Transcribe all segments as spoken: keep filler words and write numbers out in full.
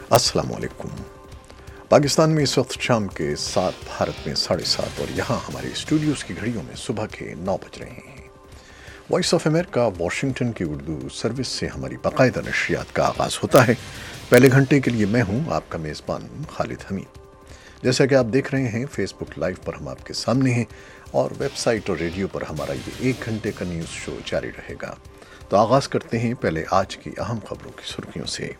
अस्सलाम वालेकुम। पाकिस्तान में इस वक्त शाम के सात, भारत में साढ़े सात और यहाँ हमारे स्टूडियोज़ की घड़ियों में सुबह के नौ बज रहे हैं। वॉइस ऑफ अमेरिका वाशिंगटन की उर्दू सर्विस से हमारी बाकायदा नशरियात का आगाज़ होता है। पहले घंटे के लिए मैं हूँ आपका मेज़बान खालिद हमीद। जैसा कि आप देख रहे हैं, फेसबुक लाइव पर हम आपके सामने हैं और वेबसाइट और रेडियो पर हमारा ये एक घंटे का न्यूज़ शो जारी रहेगा। तो आगाज़ करते हैं पहले आज की अहम खबरों की सुर्खियों से।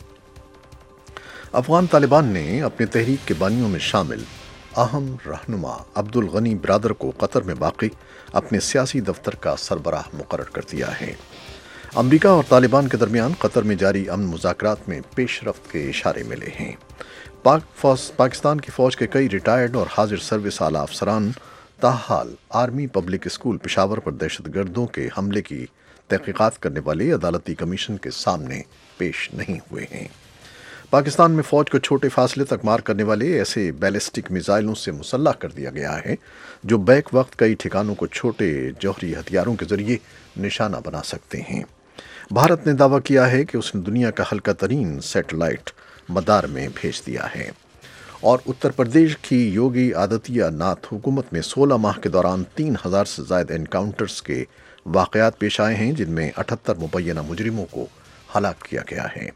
अफगान तालिबान ने अपने तहरीक के बानियों में शामिल अहम रहनुमा अब्दुल गनी ब्रादर को कतर में वाक़ई अपने सियासी दफ्तर का सरबराह मुकर्रर कर दिया है। अमरीका और तालिबान के दरमियान कतर में जारी अमन मुज़ाकरात में पेशरफ्त के इशारे मिले हैं। पाक फौज पाकिस्तान की फ़ौज के कई रिटायर्ड और हाजिर सर्विस आला अफसरान ताहाल आर्मी पब्लिक स्कूल पेशावर पर दहशतगर्दों के हमले की तहकीकात करने वाले अदालती कमीशन के सामने पेश नहीं हुए हैं। पाकिस्तान में फ़ौज को छोटे फासले तक मार करने वाले ऐसे बैलिस्टिक मिसाइलों से मुसल्लह कर दिया गया है जो बैक वक्त कई ठिकानों को छोटे जौहरी हथियारों के जरिए निशाना बना सकते हैं। भारत ने दावा किया है कि उसने दुनिया का हल्का तरीन सैटेलाइट मदार में भेज दिया है। और उत्तर प्रदेश की योगी आदित्यनाथ हुकूमत में सोलह माह के दौरान तीन हजार से ज़ायद एनकाउंटर्स के वाक़यात पेश आए हैं, जिनमें अठहत्तर मुबैना मुजरिमों को हलाक किया गया है।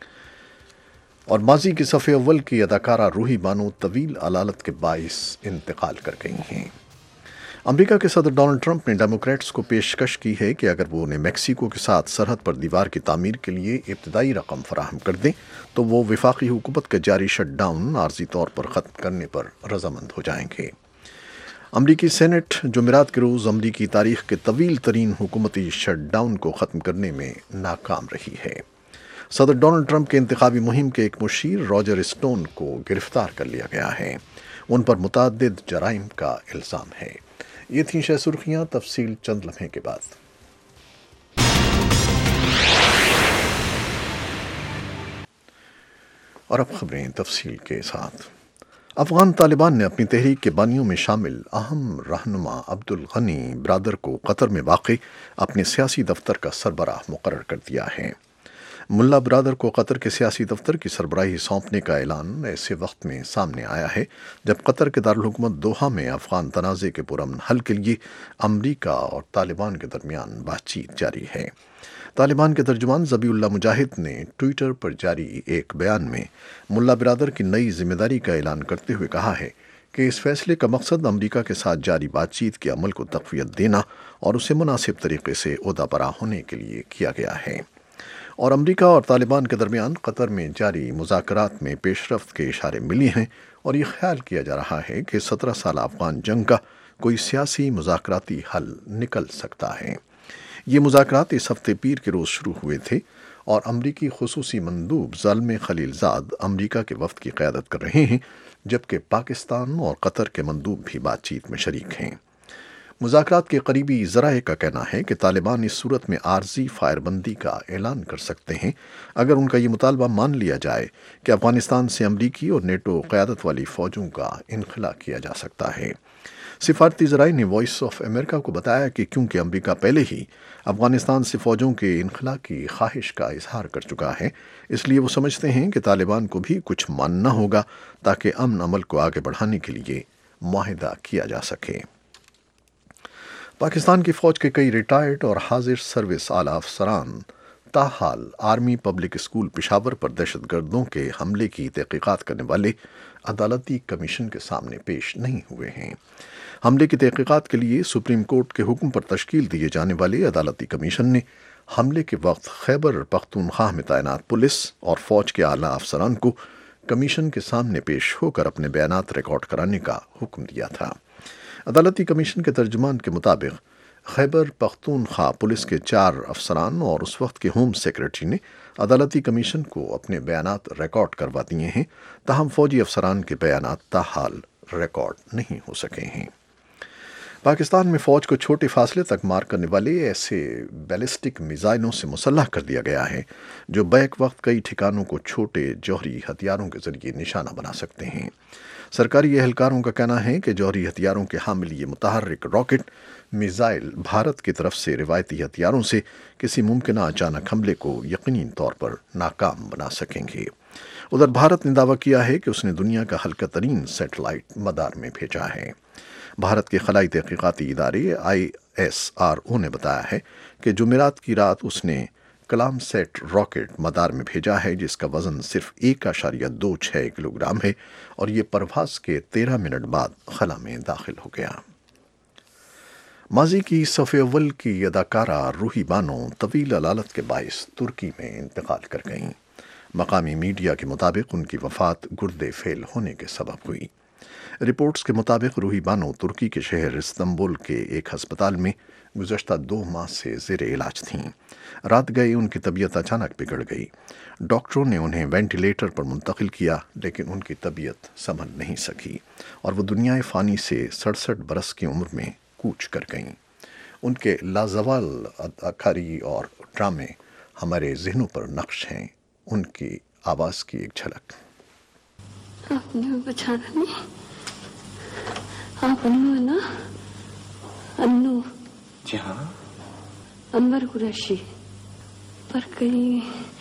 और माजी की सफ़े अव्वल की अदाकारा रूही बानो तवील अलालत के बाइस इंतकाल कर गई हैं। अमेरिका के सदर डोनाल्ड ट्रंप ने डेमोक्रेट्स को पेशकश की है कि अगर वो उन्हें मेक्सिको के साथ सरहद पर दीवार की तामीर के लिए इब्तदाई रकम फराहम कर दें तो वो विफाकी हुकूमत के जारी शटडाउन आर्जी तौर पर ख़त्म करने पर रजामंद हो जाएंगे। अमरीकी सेनेट जुमेरात के रोज़ अमरीकी तारीख के तवील तरीन हुकूमती शटडाउन को ख़त्म करने में नाकाम रही है। सदर डोनाल्ड ट्रंप के इंतखाबी मुहिम के एक मुशीर रॉजर स्टोन को गिरफ्तार कर लिया गया है। उन पर मुतअद्दिद जराइम का इल्ज़ाम है। ये थी शह सुर्खियाँ, तफसील चंद लम्हे के बाद। और अब खबरें तफसील के साथ। अफगान तालिबान ने अपनी तहरीक के बानियों में शामिल अहम रहनुमा अब्दुल गनी ब्रादर को कतर में वाक़ई अपने सियासी दफ्तर का सरबराह मुकर्रर कर दिया है। मुल्ला ब्रादर को कतर के सियासी दफ्तर की सरबराही सौंपने का ऐलान ऐसे वक्त में सामने आया है जब कतर के दारुल हुकूमत दोहा में अफगान तनाज़े के पुरअमन हल के लिए अमरीका और तालिबान के दरमियान बातचीत जारी है। तालिबान के तर्जुमान ज़बीउल्लाह मुजाहिद ने ट्विटर पर जारी एक बयान में मुल्ला ब्रादर की नई जिम्मेदारी का ऐलान करते हुए कहा है कि इस फैसले का मकसद अमरीका के साथ जारी बातचीत के अमल को तक़वियत देना और उसे मुनासिब तरीके से ओहदा बरा होने के लिए किया गया है। और अमरीका और तालिबान के दरमियान कतर में जारी मुज़ाकरात में पेशरफ्त के इशारे मिली हैं और ये ख्याल किया जा रहा है कि सत्रह साल अफगान जंग का कोई सियासी मुज़ाकराती हल निकल सकता है। ये मुज़ाकरात इस हफ्ते पीर के रोज़ शुरू हुए थे और अमरीकी खुसूसी मंदूब ज़ाल्मे खलीलज़ाद अमरीका के वफ़द की क़यादत कर रहे हैं, जबकि पाकिस्तान और कतर के मंदूब भी बातचीत में शरीक हैं। मुज़ाकरात के करीबी ज़राए का कहना है कि तालिबान इस सूरत में आर्जी फायरबंदी का ऐलान कर सकते हैं अगर उनका ये मुतालबा मान लिया जाए कि अफ़गानिस्तान से अमरीकी और नेटो क़यादत वाली फ़ौजों का इनखला किया जा सकता है। सिफारती ज़राए ने वॉइस ऑफ अमेरिका को बताया कि क्योंकि अमरीका पहले ही अफ़गानिस्तान से फ़ौजों के इनखला की ख्वाहिश का इजहार कर चुका है, इसलिए वो समझते हैं कि तालिबान को भी कुछ मानना होगा ताकि अमन अमल को आगे बढ़ाने के लिए मुआहिदा किया जा सके। पाकिस्तान की फ़ौज के कई रिटायर्ड और हाजिर सर्विस आला अफसरान ताहाल आर्मी पब्लिक स्कूल पेशावर पर दहशतगर्दों के हमले की तहकीकात करने वाले अदालती कमीशन के सामने पेश नहीं हुए हैं। हमले की तहकीकात के लिए सुप्रीम कोर्ट के हुक्म पर तश्कील दिए जाने वाले अदालती कमीशन ने हमले के वक्त खैबर पख्तूनख्वा में तैनात पुलिस और फ़ौज के आला अफसरान को कमीशन के सामने पेश होकर अपने बयानात रिकॉर्ड कराने का हुक्म दिया था। अदालती कमीशन के तर्जुमान के मुताबिक खैबर पख्तूनख्वा पुलिस के चार अफसरान और उस वक्त के होम सेक्रेटरी ने अदालती कमीशन को अपने बयानात रिकॉर्ड करवा दिए हैं, ताहम फौजी अफसरान के बयानात ताहाल रिकॉर्ड नहीं हो सके हैं। पाकिस्तान में फ़ौज को छोटे फासले तक मार करने वाले ऐसे बैलिस्टिक मिसाइलों से मुसल्लह कर दिया गया है जो बैक वक्त कई ठिकानों को छोटे जौहरी हथियारों के जरिए निशाना बना सकते हैं। سرکاری اہلکاروں کا کہنا ہے کہ جوہری ہتھیاروں کے حامل یہ متحرک راکٹ میزائل بھارت کی طرف سے روایتی ہتھیاروں سے کسی ممکنہ اچانک حملے کو یقینی طور پر ناکام بنا سکیں گے۔ ادھر بھارت نے دعویٰ کیا ہے کہ اس نے دنیا کا ہلکا ترین سیٹلائٹ مدار میں بھیجا ہے۔ بھارت کے خلائی تحقیقاتی ادارے آئی ایس آر او نے بتایا ہے کہ جمعرات کی رات اس نے کلام سیٹ راکٹ مدار میں بھیجا ہے، جس کا وزن صرف ایک اشاریہ دو چھ کلو گرام ہے اور یہ پرواز کے تیرہ منٹ بعد خلا میں داخل ہو گیا۔ ماضی کی صف اول کی اداکارہ روحی بانو طویل علالت کے باعث ترکی میں انتقال کر گئیں۔ مقامی میڈیا کے مطابق ان کی وفات گردے فیل ہونے کے سبب ہوئی۔ رپورٹس کے مطابق روحی بانو ترکی کے شہر استنبول کے ایک ہسپتال میں گزشتہ دو ماہ سے زیر علاج تھیں۔ رات گئے ان کی طبیعت اچانک بگڑ گئی۔ ڈاکٹروں نے انہیں وینٹیلیٹر پر منتقل کیا، لیکن ان کی طبیعت سنبھل نہیں سکی اور وہ دنیائے فانی سے سڑسٹھ برس کی عمر میں کوچ کر گئیں۔ ان کے لازوال اداکاری اور ڈرامے ہمارے ذہنوں پر نقش ہیں۔ ان کی آواز کی ایک جھلک۔ آپ نے بچانا نہیں، آپ انو ہے نا؟ انو جی ہاں، انور قریشی، پر کہیں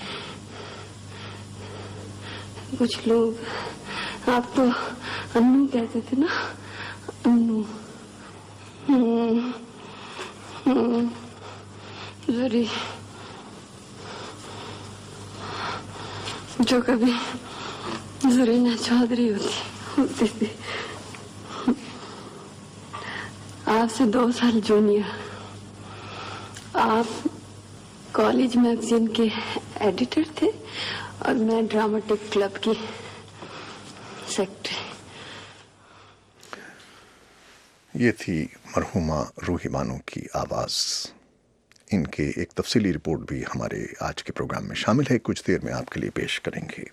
کچھ لوگ آپ تو انو کہتے تھے نا؟ انو ذری جو کبھی زرینہ چودھری ہوتی ہوتی تھی، آپ سے دو سال جونیئر۔ آپ کالج میگزین کے ایڈیٹر تھے اور میں ڈراماٹک کلب کی سیکرٹری۔ یہ تھی مرحومہ روحی بانو کی آواز۔ ان کے ایک تفصیلی رپورٹ بھی ہمارے آج کے پروگرام میں شامل ہے، کچھ دیر میں آپ کے لیے پیش کریں گے۔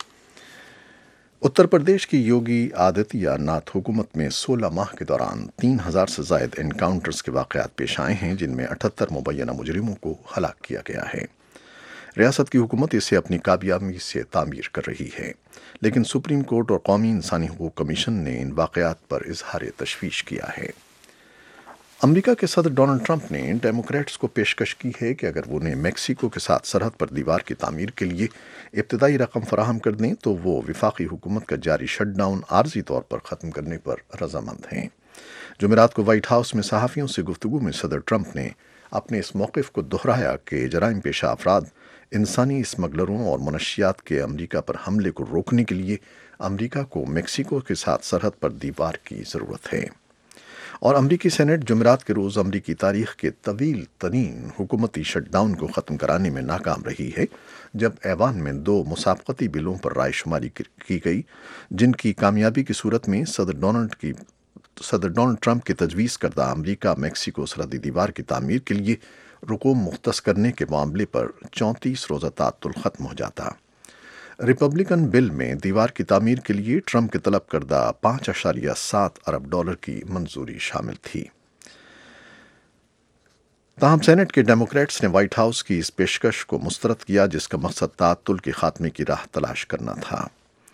اتر پردیش کی یوگی آدتیہ ناتھ حکومت میں سولہ ماہ کے دوران تین ہزار سے زائد انکاؤنٹرز کے واقعات پیش آئے ہیں، جن میں اٹھہتر مبینہ مجرموں کو ہلاک کیا گیا ہے۔ ریاست کی حکومت اسے اپنی کامیابی سے تعمیر کر رہی ہے، لیکن سپریم کورٹ اور قومی انسانی حقوق کمیشن نے ان واقعات پر اظہار تشویش کیا ہے۔ امریکہ کے صدر ڈونلڈ ٹرمپ نے ڈیموکریٹس کو پیشکش کی ہے کہ اگر وہ انہیں میکسیکو کے ساتھ سرحد پر دیوار کی تعمیر کے لیے ابتدائی رقم فراہم کر دیں تو وہ وفاقی حکومت کا جاری شٹ ڈاؤن عارضی طور پر ختم کرنے پر رضامند ہیں۔ جمعرات کو وائٹ ہاؤس میں صحافیوں سے گفتگو میں صدر ٹرمپ نے اپنے اس موقف کو دہرایا کہ جرائم پیشہ افراد، انسانی اسمگلروں اور منشیات کے امریکہ پر حملے کو روکنے کے لیے امریکہ کو میکسیکو کے ساتھ سرحد پر دیوار کی ضرورت ہے۔ اور امریکی سینٹ جمعرات کے روز امریکی تاریخ کے طویل ترین حکومتی شٹ ڈاؤن کو ختم کرانے میں ناکام رہی ہے، جب ایوان میں دو مسابقتی بلوں پر رائے شماری کی گئی، جن کی کامیابی کی صورت میں صدر ڈونلڈ کی صدر ڈونلڈ ٹرمپ کی تجویز کردہ امریکہ میکسیکو سرحدی دیوار کی تعمیر کے لیے رقوم مختص کرنے کے معاملے پر چونتیس روزہ تعطل ختم ہو جاتا۔ ریپبلکن بل میں دیوار کی تعمیر کے لیے ٹرمپ کے طلب کردہ پانچ اشاریہ سات ارب ڈالر کی منظوری شامل تھی۔ تاہم سینٹ کے ڈیموکریٹس نے وائٹ ہاؤس کی اس پیشکش کو مسترد کیا، جس کا مقصد تعطل کے خاتمے کی راہ تلاش کرنا تھا۔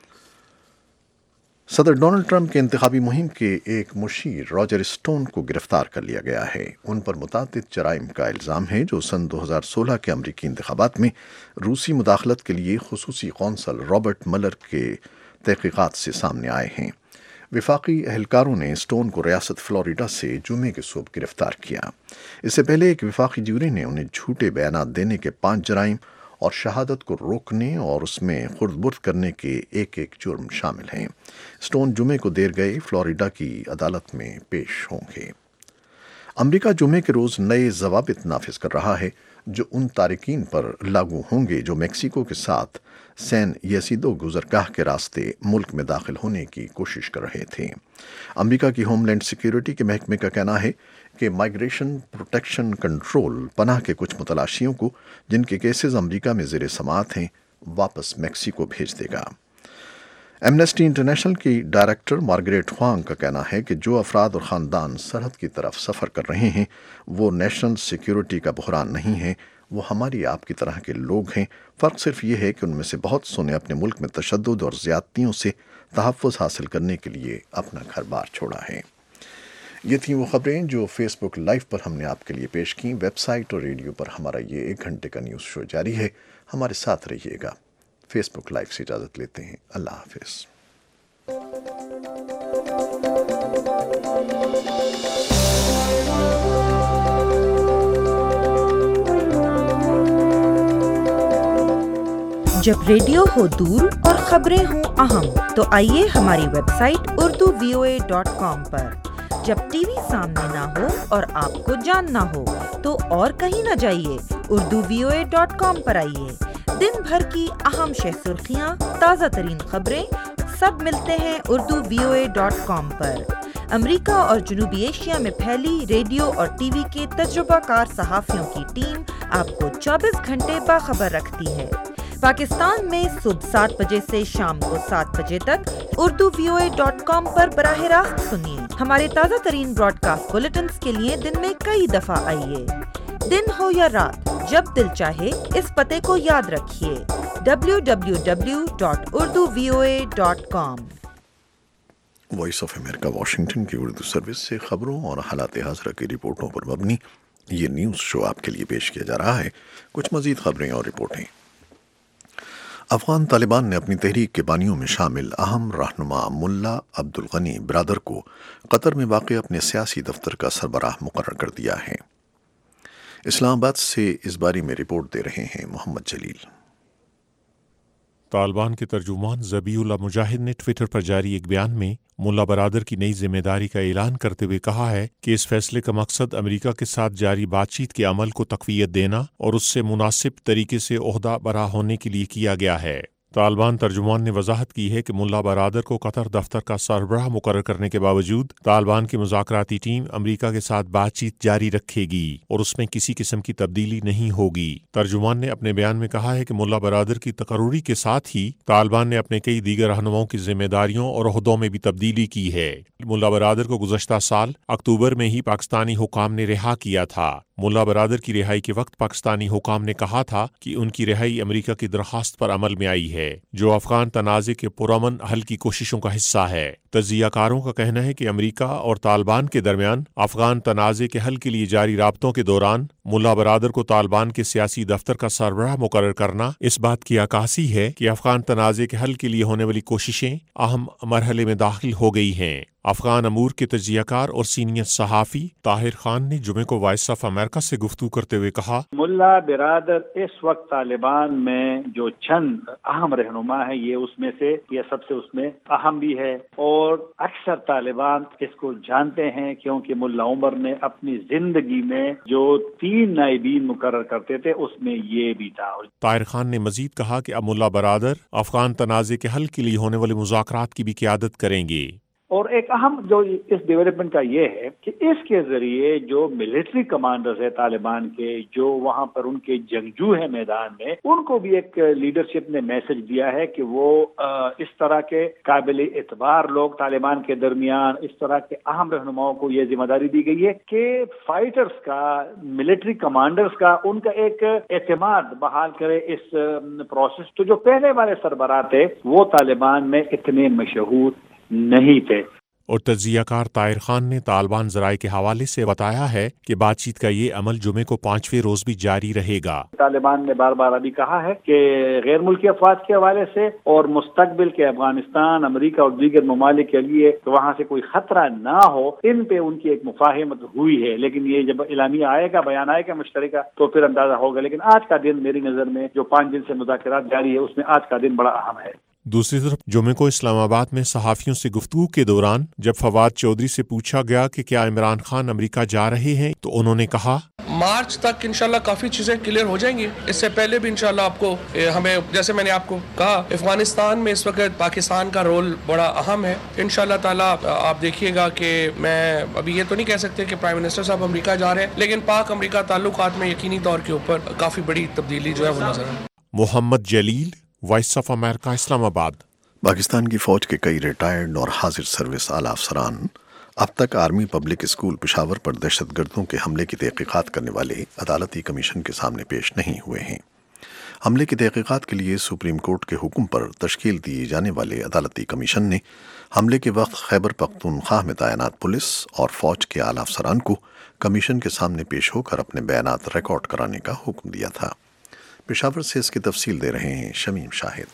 صدر ڈونلڈ ٹرمپ کے انتخابی مہم کے ایک مشیر راجر اسٹون کو گرفتار کر لیا گیا ہے۔ ان پر متعدد جرائم کا الزام ہے جو سن دو ہزار سولہ کے امریکی انتخابات میں روسی مداخلت کے لیے خصوصی قونصل رابرٹ ملر کے تحقیقات سے سامنے آئے ہیں۔ وفاقی اہلکاروں نے اسٹون کو ریاست فلوریڈا سے جمعے کے صبح گرفتار کیا۔ اس سے پہلے ایک وفاقی جیوری نے انہیں جھوٹے بیانات دینے کے پانچ جرائم اور شہادت کو روکنے اور اس میں خرد برد کرنے کے ایک ایک جرم شامل ہیں۔ اسٹون جمعے کو دیر گئے فلوریڈا کی عدالت میں پیش ہوں گے۔ امریکہ جمعے کے روز نئے ضوابط نافذ کر رہا ہے جو ان تارکین پر لاگو ہوں گے جو میکسیکو کے ساتھ سین یسیدو گزرگاہ کے راستے ملک میں داخل ہونے کی کوشش کر رہے تھے۔ امریکہ کی ہوم لینڈ سیکیورٹی کے محکمے کا کہنا ہے کہ مائیگریشن پروٹیکشن کنٹرول پناہ کے کچھ متلاشیوں کو جن کے کیسز امریکہ میں زیر سماعت ہیں واپس میکسیکو بھیج دے گا۔ ایمنسٹی انٹرنیشنل کی ڈائریکٹر مارگریٹ ہوانگ کا کہنا ہے کہ جو افراد اور خاندان سرحد کی طرف سفر کر رہے ہیں وہ نیشنل سیکیورٹی کا بحران نہیں ہے، وہ ہماری آپ کی طرح کے لوگ ہیں، فرق صرف یہ ہے کہ ان میں سے بہت سو نے اپنے ملک میں تشدد اور زیادتیوں سے تحفظ حاصل کرنے کے لیے اپنا گھر بار چھوڑا ہے۔ یہ تھیں وہ خبریں جو فیس بک لائیو پر ہم نے آپ کے لیے پیش کیں۔ ویب سائٹ اور ریڈیو پر ہمارا یہ ایک گھنٹے کا نیوز شو جاری ہے، ہمارے ساتھ رہیے گا۔ فیس بک لائیو سے اجازت لیتے ہیں، اللہ حافظ۔ جب ریڈیو ہو دور اور خبریں ہوں اہم تو آئیے ہماری website Urdu V O A dot com پر۔ جب ٹی وی سامنے نہ ہو اور آپ کو جاننا ہو تو اور کہیں نہ جائیے، Urdu V O A dot com پر آئیے۔ دن بھر کی اہم شہ سرخیاں، تازہ ترین خبریں سب ملتے ہیں Urdu V O A dot com پر۔ امریکہ اور جنوبی ایشیا میں پھیلی ریڈیو اور ٹی وی کے تجربہ کار صحافیوں کی ٹیم آپ کو چوبیس گھنٹے باخبر رکھتی ہے۔ پاکستان میں صبح سات بجے سے شام کو سات بجے تک Urdu V O A dot com پر براہ راست سنیے۔ ہمارے تازہ ترین براڈ کاسٹ بلیٹنز کے لیے دن میں کئی دفعہ آئیے۔ دن ہو یا رات، جب دل چاہے اس پتے کو یاد رکھیے، W W W dot Urdu V O A dot com. Voice of America Washington کی اردو سروس سے خبروں اور حالات حاضرہ کی رپورٹوں پر مبنی یہ نیوز شو آپ کے لیے پیش کیا جا رہا ہے۔ کچھ مزید خبریں اور رپورٹیں۔ افغان طالبان نے اپنی تحریک کے بانیوں میں شامل اہم رہنما ملا عبد الغنی برادر کو قطر میں واقع اپنے سیاسی دفتر کا سربراہ مقرر کر دیا ہے۔ اسلام آباد سے اس بارے میں رپورٹ دے رہے ہیں محمد جلیل۔ طالبان کے ترجمان ذبیح اللہ مجاہد نے ٹویٹر پر جاری ایک بیان میں ملا برادر کی نئی ذمہ داری کا اعلان کرتے ہوئے کہا ہے کہ اس فیصلے کا مقصد امریکہ کے ساتھ جاری بات چیت کے عمل کو تقویت دینا اور اس سے مناسب طریقے سے عہدہ برا ہونے کے لیے کیا گیا ہے۔ طالبان ترجمان نے وضاحت کی ہے کہ ملا برادر کو قطر دفتر کا سربراہ مقرر کرنے کے باوجود طالبان کی مذاکراتی ٹیم امریکہ کے ساتھ بات چیت جاری رکھے گی اور اس میں کسی قسم کی تبدیلی نہیں ہوگی۔ ترجمان نے اپنے بیان میں کہا ہے کہ ملا برادر کی تقرری کے ساتھ ہی طالبان نے اپنے کئی دیگر رہنماؤں کی ذمہ داریوں اور عہدوں میں بھی تبدیلی کی ہے۔ ملا برادر کو گزشتہ سال اکتوبر میں ہی پاکستانی حکام نے رہا کیا تھا۔ ملا برادر کی رہائی کے وقت پاکستانی حکام نے کہا تھا کہ ان کی رہائی امریکہ کی درخواست پر عمل میں آئی ہے، جو افغان تنازع کے پرامن حل کی کوششوں کا حصہ ہے۔ تجزیہ کاروں کا کہنا ہے کہ امریکہ اور طالبان کے درمیان افغان تنازع کے حل کے لیے جاری رابطوں کے دوران ملا برادر کو طالبان کے سیاسی دفتر کا سربراہ مقرر کرنا اس بات کی عکاسی ہے کہ افغان تنازع کے حل کے لیے ہونے والی کوششیں اہم مرحلے میں داخل ہو گئی ہیں۔ افغان امور کے تجزیہ کار اور سینئر صحافی طاہر خان نے جمعے کو وائس آف امریکہ سے گفتگو کرتے ہوئے کہا، ملا برادر اس وقت طالبان میں جو چند اہم رہنما ہے، یہ اس میں سے یہ سب سے اس میں اہم بھی ہے، اور اکثر طالبان اس کو جانتے ہیں کیونکہ ملا عمر نے اپنی زندگی میں جو تین نائبین مقرر کرتے تھے اس میں یہ بھی تھا۔ طاہر خان نے مزید کہا کہ اب ملا برادر افغان تنازع کے حل کے لیے ہونے والے مذاکرات کی بھی قیادت کریں گے۔ اور ایک اہم جو اس ڈیولپمنٹ کا یہ ہے کہ اس کے ذریعے جو ملٹری کمانڈرز ہیں طالبان کے، جو وہاں پر ان کے جنگجو ہیں میدان میں، ان کو بھی ایک لیڈرشپ نے میسج دیا ہے کہ وہ اس طرح کے قابل اعتبار لوگ طالبان کے درمیان، اس طرح کے اہم رہنماؤں کو یہ ذمہ داری دی گئی ہے کہ فائٹرز کا، ملٹری کمانڈرز کا، ان کا ایک اعتماد بحال کرے اس پروسیس۔ تو جو پہلے والے سربراہ تھے وہ طالبان میں اتنے مشہور نہیں تھے۔ اور تجزیہ کار طاہر خان نے طالبان ذرائع کے حوالے سے بتایا ہے کہ بات چیت کا یہ عمل جمعے کو پانچویں روز بھی جاری رہے گا۔ طالبان نے بار بار ابھی کہا ہے کہ غیر ملکی افواج کے حوالے سے اور مستقبل کے افغانستان، امریکہ اور دیگر ممالک کے لیے وہاں سے کوئی خطرہ نہ ہو، ان پہ ان کی ایک مفاہمت ہوئی ہے، لیکن یہ جب اعلامیہ آئے گا، بیان آئے گا مشترکہ، تو پھر اندازہ ہوگا۔ لیکن آج کا دن میری نظر میں جو پانچ دن سے مذاکرات جاری ہے اس میں آج کا دن بڑا اہم ہے۔ دوسری طرف جمعے کو اسلام آباد میں صحافیوں سے گفتگو کے دوران جب فواد چودھری سے پوچھا گیا کہ کیا عمران خان امریکہ جا رہے ہیں تو انہوں نے کہا، مارچ تک انشاءاللہ کافی چیزیں کلیئر ہو جائیں گی۔ اس سے پہلے بھی انشاءاللہ آپ کو ہمیں، جیسے میں نے آپ کو کہا، افغانستان میں اس وقت پاکستان کا رول بڑا اہم ہے۔ انشاءاللہ تعالیٰ آپ دیکھیے گا کہ میں ابھی یہ تو نہیں کہہ سکتے کہ پرائم منسٹر صاحب امریکہ جا رہے ہیں، لیکن پاک امریکہ تعلقات میں یقینی طور کے اوپر کافی بڑی تبدیلی جو ہے وہ نظر آئی۔ محمد جلیل، وائس آف امریکہ، اسلام آباد۔ پاکستان کی فوج کے کئی ریٹائرڈ اور حاضر سروس اعلی افسران अब तक आर्मी पब्लिक स्कूल पेशावर पर दहशतगर्दों के हमले की तहकीकात करने वाले अदालती कमीशन के सामने पेश नहीं हुए हैं। हमले की तहकीकात के लिए सुप्रीम कोर्ट के हुक्म पर तश्कील दिए जाने वाले अदालती कमीशन ने हमले के वक्त खैबर पख्तूनख्वा में तैनात पुलिस और फौज के आला अफसरान को कमीशन के सामने पेश होकर अपने बयानात रिकॉर्ड कराने का हुक्म दिया था। पेशावर से इसकी तफसील दे रहे हैं शमीम शाहिद।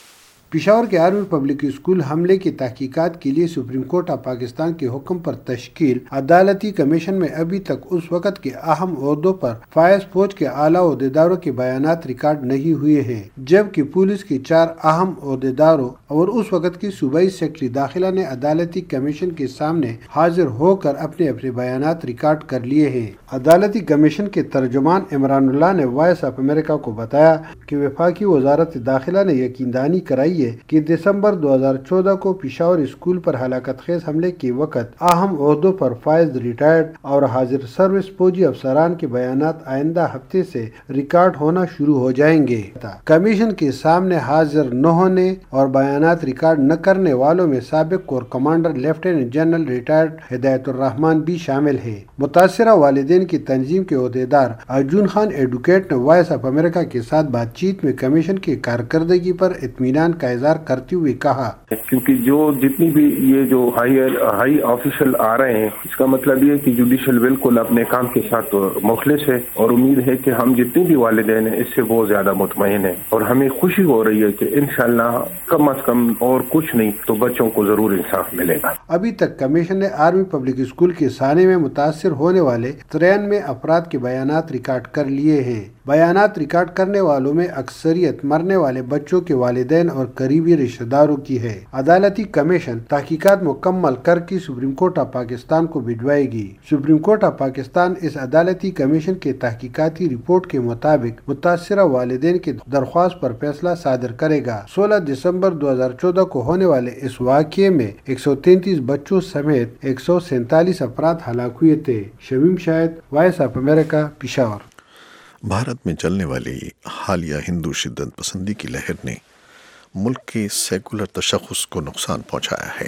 पेशावर के आर्मी पब्लिक स्कूल हमले की तहकीकात के लिए सुप्रीम कोर्ट ऑफ पाकिस्तान के हुक्म पर तश्कील अदालती कमीशन में अभी तक उस वक़्त के अहम ओहदों पर फायज फौज के आला ओहदेदारों के बयानात रिकॉर्ड नहीं हुए हैं, जबकि पुलिस के चार अहम ओहदेदारों और उस वक़्त की सूबाई सेक्रेटरी दाखिला ने अदालती कमीशन के सामने हाजिर होकर अपने अपने बयानात रिकॉर्ड कर लिए हैं। अदालती कमीशन के तर्जुमान इमरानुल्लाह ने वॉइस ऑफ अमेरिका को बताया कि वफाकी वजारत दाखिला ने यकीनदानी कराई है कि दिसंबर दो हज़ार चौदह को पेशावर स्कूल पर हलाकत खेज हमले के वक़्त अहम ओहदों पर फायज रिटायर्ड और हाजिर सर्विस फौजी अफसरान के बयानात आइंदा हफ्ते से रिकॉर्ड होना शुरू हो जाएंगे। कमीशन के सामने हाजिर न होने और बयानात रिकॉर्ड न करने वालों में साबिक corps commander lieutenant general retired Hidayatur Rahman भी शामिल है। मुतासिरा वालिदैन की तंजीम के ओहदेदार अर्जुन खान एडवोकेट ने वॉइस ऑफ अमेरिका के साथ बातचीत में कमीशन की कारकर्दगी पर इत्मीनान का इज़हार करते हुए कहा, क्योंकि जो जितनी भी ये जो हायर हाई ऑफिशियल आ रहे हैं, इसका मतलब ये है कि जुडिशल बिल्कुल अपने काम के साथ तो मुखलिस है और उम्मीद है कि हम जितनी भी वालिदैन हैं इससे बहुत ज्यादा मुतमईन है और हमें खुशी हो रही है कि इंशाल्लाह कम अज कम और कुछ नहीं तो बच्चों को जरूर इंसाफ मिलेगा। अभी तक कमीशन ने आर्मी पब्लिक स्कूल के साने में मुतासिर होने वाले तिरानवे अफराद के बयानात रिकॉर्ड कर लिए हैं। बयानात रिकॉर्ड करने वालों में अक्सरियत मरने वाले बच्चों के वालिदैन और करीबी रिश्तेदारों की है। अदालती कमीशन तहकीकात मुकम्मल करके सुप्रीम कोर्ट ऑफ पाकिस्तान को भिजवाएगी। सुप्रीम कोर्ट ऑफ पाकिस्तान इस अदालती कमीशन के तहकीकाती रिपोर्ट के मुताबिक मुतासिरा वालिदैन की दरख्वास्त पर फैसला सादर करेगा। सोलह दिसंबर दो हजार चौदह को होने वाले इस वाक़ये में एक सौ तैंतीस बच्चों समेत एक सौ सैंतालीस अफराद हलाक हुए थे। Shamim Shahid, Voice of America, Peshawar. Bharat में चलने वाली हालिया हिंदू शिद्दत पसंदी की लहर ने मुल्क के सेकुलर तशख़्ख़ुस को नुकसान पहुंचाया है।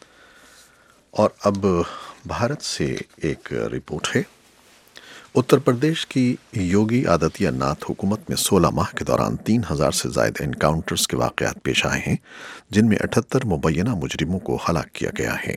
और अब भारत से एक रिपोर्ट है। उत्तर प्रदेश की योगी आदित्यनाथ हुकूमत में सोलह माह के दौरान तीन हज़ार से ज़ायद एनकाउंटर्स के वाक़यात पेश आए हैं, जिनमें अठहत्तर मुबैना मुजरिमों को हलाक किया गया है।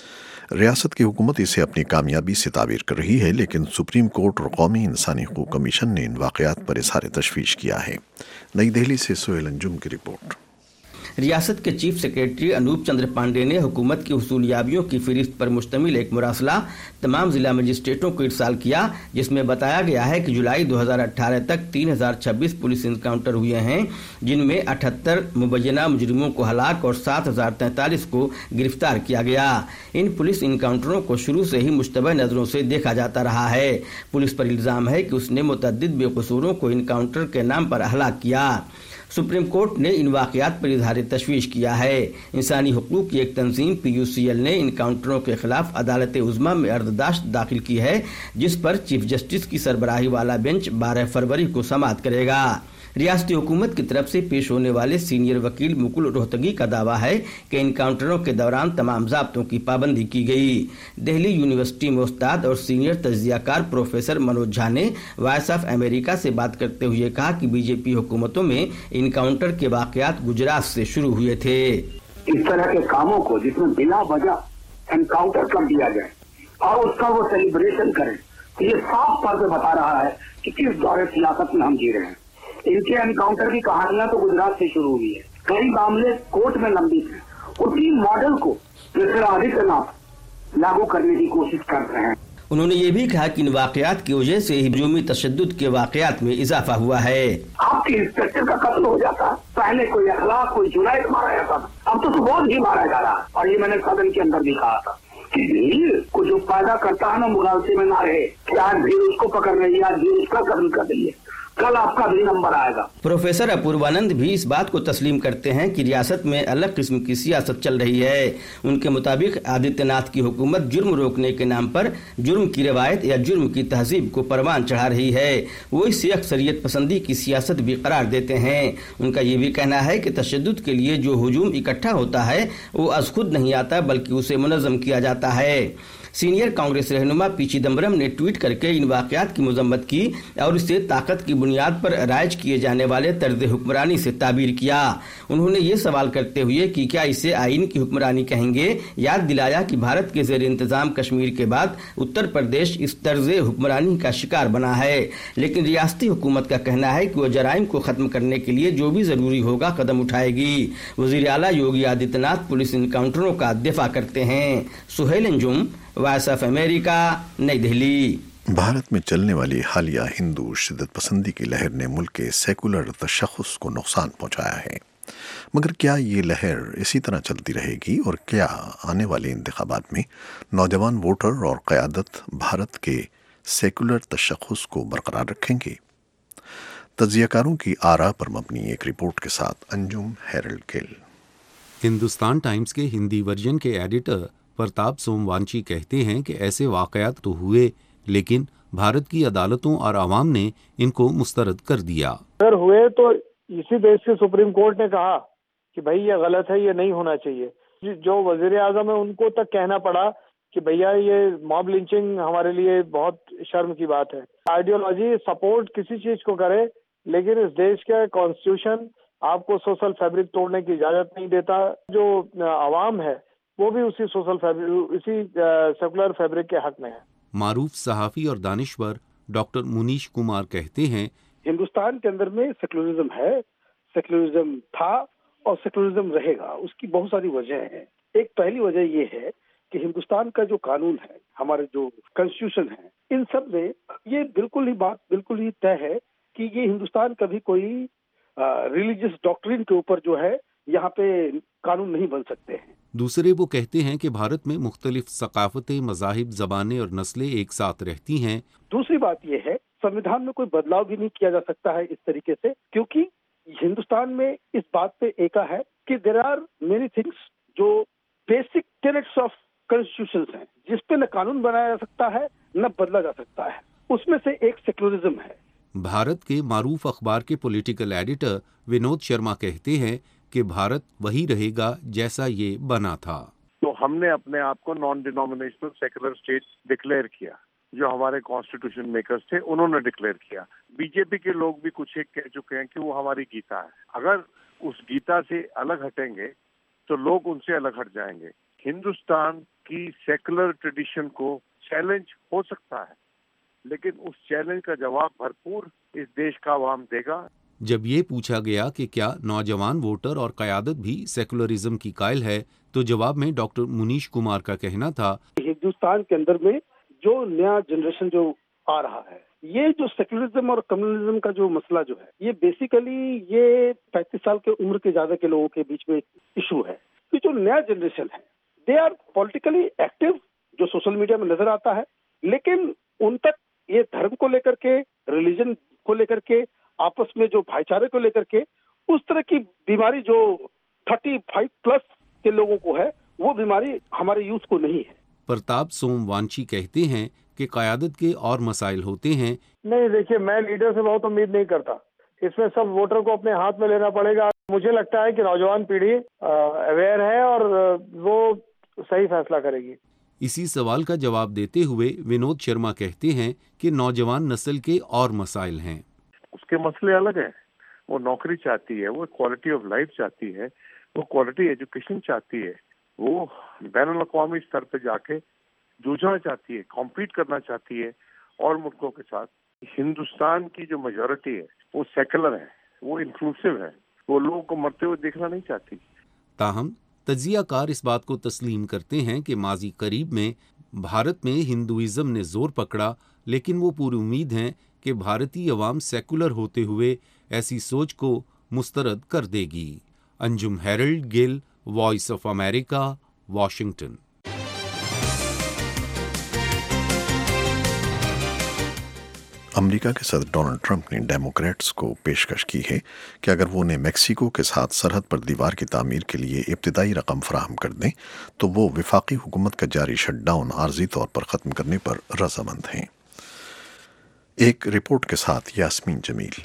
रियासत की हुकूमत इसे अपनी कामयाबी से ताबीर कर रही है, लेकिन सुप्रीम कोर्ट और कौमी इंसानी हकूक़ कमीशन ने इन वाक़यात पर इज़हार तशवीश किया है। नई दिल्ली से सोहेल अंजुम की रिपोर्ट। रियासत के चीफ सेक्रेटरी अनूप चंद्र पांडे ने हुकूमत की हुसूलियाबियों की फहरिस्त पर मुश्तमिल एक मुरासला तमाम जिला मजिस्ट्रेटों को इरसाल किया, जिसमें बताया गया है कि जुलाई दो हज़ार अठारह तक तीन हज़ार छब्बीस पुलिस इनकाउंटर हुए हैं, जिनमें अठहत्तर मुबैना मुजरिमों को हलाक और सात हज़ार तैंतालीस को गिरफ्तार किया गया। इन पुलिस इनकाउंटरों को शुरू से ही मुश्तबह नज़रों से देखा जाता रहा है। पुलिस पर इल्ज़ाम है कि उसने मुतअद्दिद बेकसूरों को इनकाउंटर के नाम पर हलाक किया। सुप्रीम कोर्ट ने इन वाक़यात पर इज़हार तशवीश किया है। इंसानी हुकूक़ की एक तंजीम पी यू सी एल ने इनकाउंटरों के खिलाफ अदालत उज़्मा में अर्ददाश्त दाखिल की है, जिस पर चीफ जस्टिस की सरबराही वाला बेंच बारह फरवरी को समाअत करेगा। रियासती हुकूमत की तरफ से पेश होने वाले सीनियर वकील मुकुल रोहतगी का दावा है कि इनकाउंटरों के दौरान तमाम ज़ाब्तों की पाबंदी की गई। दिल्ली यूनिवर्सिटी में उस्ताद और सीनियर तज्ज़ियाकार प्रोफेसर मनोज झा ने वॉइस ऑफ अमेरिका से बात करते हुए कहा कि बीजेपी हुकूमतों में इनकाउंटर के वाक़यात गुजरात से शुरू हुए थे। इस तरह के कामों को जिसमें बिना वजह एनकाउंटर कर दिया जाए और उसका वो सेलिब्रेशन करें, तो ये साफ तौर पर बता रहा है कि किस दौरे सियासत में हम जी रहे हैं। इनके एनकाउंटर की कहानियां तो गुजरात से शुरू हुई है, कई मामले कोर्ट में लंबित हैं। उसी मॉडल को मिस्टर आदित्यनाथ लागू करने की कोशिश कर रहे हैं। उन्होंने ये भी कहा कि इन वाक़यात की वजह से हजूमी तशद्दुद के वाक़यात में इजाफा हुआ है। आपके इंस्पेक्टर का कत्ल हो जाता, पहले कोई अखलाक कोई जुनाइद मारा जाता था, अब तो बहुत ही मारा जा रहा है। और ये मैंने सदन के अंदर भी कहा था कि भीड़ को जो पैदा करता है ना मुगालसे में ना रहे कि आज भीड़ उसको पकड़ रही है, आज भीड़ उसका कत्ल कर रही है। कल आपका भी नंबर आएगा। प्रोफेसर अपूर्वानंद भी इस बात को तस्लीम करते हैं कि रियासत में अलग किस्म की सियासत चल रही है। उनके मुताबिक आदित्यनाथ की हुकूमत जुर्म रोकने के नाम पर जुर्म की रवायत या जुर्म की तहजीब को परवान चढ़ा रही है। वो इसे अक्सरियत पसंदी की सियासत भी करार देते हैं। उनका ये भी कहना है कि तशद्दुद के लिए जो हुजूम इकट्ठा होता है वो अज खुद नहीं आता, बल्कि उसे मुनज़्ज़म किया जाता है। सीनियर कांग्रेस रहनुमा पी चिदम्बरम ने ट्वीट करके इन वाक़यात की मजम्मत की और इसे ताकत की बुनियाद पर राइज किए जाने वाले तर्ज हुक्मरानी से ताबीर किया। उन्होंने ये सवाल करते हुए कि क्या इसे आइन की हुक्मरानी कहेंगे, याद दिलाया कि भारत के ज़ेर इंतज़ाम कश्मीर के बाद उत्तर प्रदेश इस तर्ज हुक्मरानी का शिकार बना है। लेकिन रियासती हुकूमत का कहना है कि वह जराइम को ख़त्म करने के लिए जो भी ज़रूरी होगा कदम उठाएगी। वज़ीर आला योगी आदित्यनाथ पुलिस इनकाउंटरों का दिफा करते हैं। Suhail Anjum, Voice of America, New Delhi. Bharat में चलने वाली हालिया हिंदू शिद्दत पसंदी की लहर ने मुल्क के सेकुलर तशख़्ख़ुस को नुकसान पहुंचाया है, मगर क्या ये लहर इसी तरह चलती रहेगी और क्या आने वाले इंतखाबात में नौजवान वोटर और क़यादत भारत के सेकुलर तशख़्ख़ुस को बरकरार रखेंगे? तज्ज़ियाकारों की आरा पर मबनी एक रिपोर्ट के साथ अंजुम हेरल्ड गिल। हिंदुस्तान टाइम्स के हिंदी वर्जन के एडिटर प्रताप सोमवांची कहते हैं कि ऐसे वाक़यात तो हुए, लेकिन भारत की अदालतों और आवाम ने इनको मुस्तरद कर दिया। अगर हुए तो इसी देश के सुप्रीम कोर्ट ने कहा कि भाई ये गलत है, ये नहीं होना चाहिए। जो वजीर आजम है उनको तक कहना पड़ा कि भैया ये मॉब लिंचिंग हमारे लिए बहुत शर्म की बात है। आइडियोलॉजी सपोर्ट किसी चीज को करे, लेकिन इस देश का कॉन्स्टिट्यूशन आपको सोशल फैब्रिक तोड़ने की इजाजत नहीं देता। जो आवाम है वो भी उसी सोशल फैब्रिक, उसी सेकुलर फैब्रिक के हक में है। मारूफ सहाफी और दानिश्वर डॉक्टर मुनीश कुमार कहते हैं, हिंदुस्तान के अंदर में सेकुलरिज्म है, सेकुलरिज्म था और सेकुलरिज्म रहेगा। उसकी बहुत सारी वजह हैं। एक पहली वजह ये है कि हिंदुस्तान का जो कानून है, हमारे जो कॉन्स्टिट्यूशन है, इन सब में ये बिल्कुल ही बात बिल्कुल ही तय है कि ये हिंदुस्तान कभी कोई रिलीजियस डॉक्ट्रिन के ऊपर जो है यहाँ पे कानून नहीं बन सकते हैं। दूसरे वो कहते हैं कि भारत में मुख्तलिफ सकाफतें, मज़ाहिब, ज़बानें और नस्लें एक साथ रहती हैं। दूसरी बात यह है, संविधान में कोई बदलाव भी नहीं किया जा सकता है इस तरीके से, क्योंकि हिंदुस्तान में इस बात पे एका है कि देयर आर मेनी थिंग्स जो बेसिक टेनेट्स ऑफ कॉन्स्टिट्यूशन हैं, जिस पे न कानून बनाया जा सकता है न बदला जा सकता है। उसमें से एक सेकुलरिज्म है। भारत के मारूफ अखबार के पॉलिटिकल एडिटर विनोद शर्मा कहते हैं कि भारत वही रहेगा जैसा ये बना था। तो हमने अपने आप को non denominational secular state declare किया, जो हमारे कॉन्स्टिट्यूशन मेकर्स थे उन्होंने डिक्लेयर किया। बीजेपी के लोग भी कुछ एक कह चुके हैं कि वो हमारी गीता है। अगर उस गीता से अलग हटेंगे तो लोग उनसे अलग हट जाएंगे। हिंदुस्तान की सेकुलर ट्रेडिशन को चैलेंज हो सकता है, लेकिन उस चैलेंज का जवाब भरपूर इस देश का आवाम देगा। जब ये पूछा गया कि क्या नौजवान वोटर और क़यादत भी सेकुलरिज्म की कायल है, तो जवाब में डॉक्टर मुनीश कुमार का कहना था, हिंदुस्तान के अंदर में जो नया जनरेशन जो आ रहा है, ये जो सेकुलरिज्म और कम्युनलिज्म का जो मसला जो है, ये बेसिकली ये पैंतीस साल के उम्र के ज्यादा के लोगों के बीच में इशू है। कि जो नया जनरेशन है, दे आर पॉलिटिकली एक्टिव, जो सोशल मीडिया में नजर आता है, लेकिन उन तक ये धर्म को लेकर के, रिलीजन को लेकर के, आपस में जो भाईचारे को लेकर के, उस तरह की बीमारी जो पैंतीस प्लस के लोगों को है, वो बीमारी हमारे यूथ को नहीं है। प्रताप सोमवांची कहते हैं कि क़यादत के और मसाइल होते हैं। नहीं, देखिए, मैं लीडर से बहुत उम्मीद नहीं करता। इसमें सब वोटर को अपने हाथ में लेना पड़ेगा। मुझे लगता है कि नौजवान पीढ़ी अवेयर है और वो सही फैसला करेगी। इसी सवाल का जवाब देते हुए विनोद शर्मा कहते हैं कि नौजवान नस्ल के और मसाइल हैं। उसके मसले अलग हैं। वो नौकरी चाहती है, वो क्वालिटी ऑफ लाइफ चाहती है, वो क्वालिटी एजुकेशन चाहती है, वो बैनुल अक़वामी स्तर पे जाके जूझना चाहती है, कॉम्पीट करना चाहती है और मुल्कों के साथ। हिंदुस्तान की जो मेजॉरिटी है वो सेकुलर है, वो इंक्लूसिव है, वो लोगों को मरते हुए देखना नहीं चाहती। ताहम तज्ज़ियाकार इस बात को तस्लीम करते हैं कि माजी करीब में भारत में हिंदुइज्म ने जोर पकड़ा, लेकिन वो पूरी उम्मीद हैं कि भारतीय अवाम सेकुलर होते हुए ऐसी सोच को मुस्तरद कर देगी। Anjum Herald Gill, Voice of America, Washington. امریکہ کے صدر ڈونلڈ ٹرمپ نے ڈیموکریٹس کو پیشکش کی ہے کہ اگر وہ انہیں میکسیکو کے ساتھ سرحد پر دیوار کی تعمیر کے لیے ابتدائی رقم فراہم کر دیں تو وہ وفاقی حکومت کا جاری شٹ ڈاؤن عارضی طور پر ختم کرنے پر رضامند ہیں۔ ایک رپورٹ کے ساتھ یاسمین جمیل۔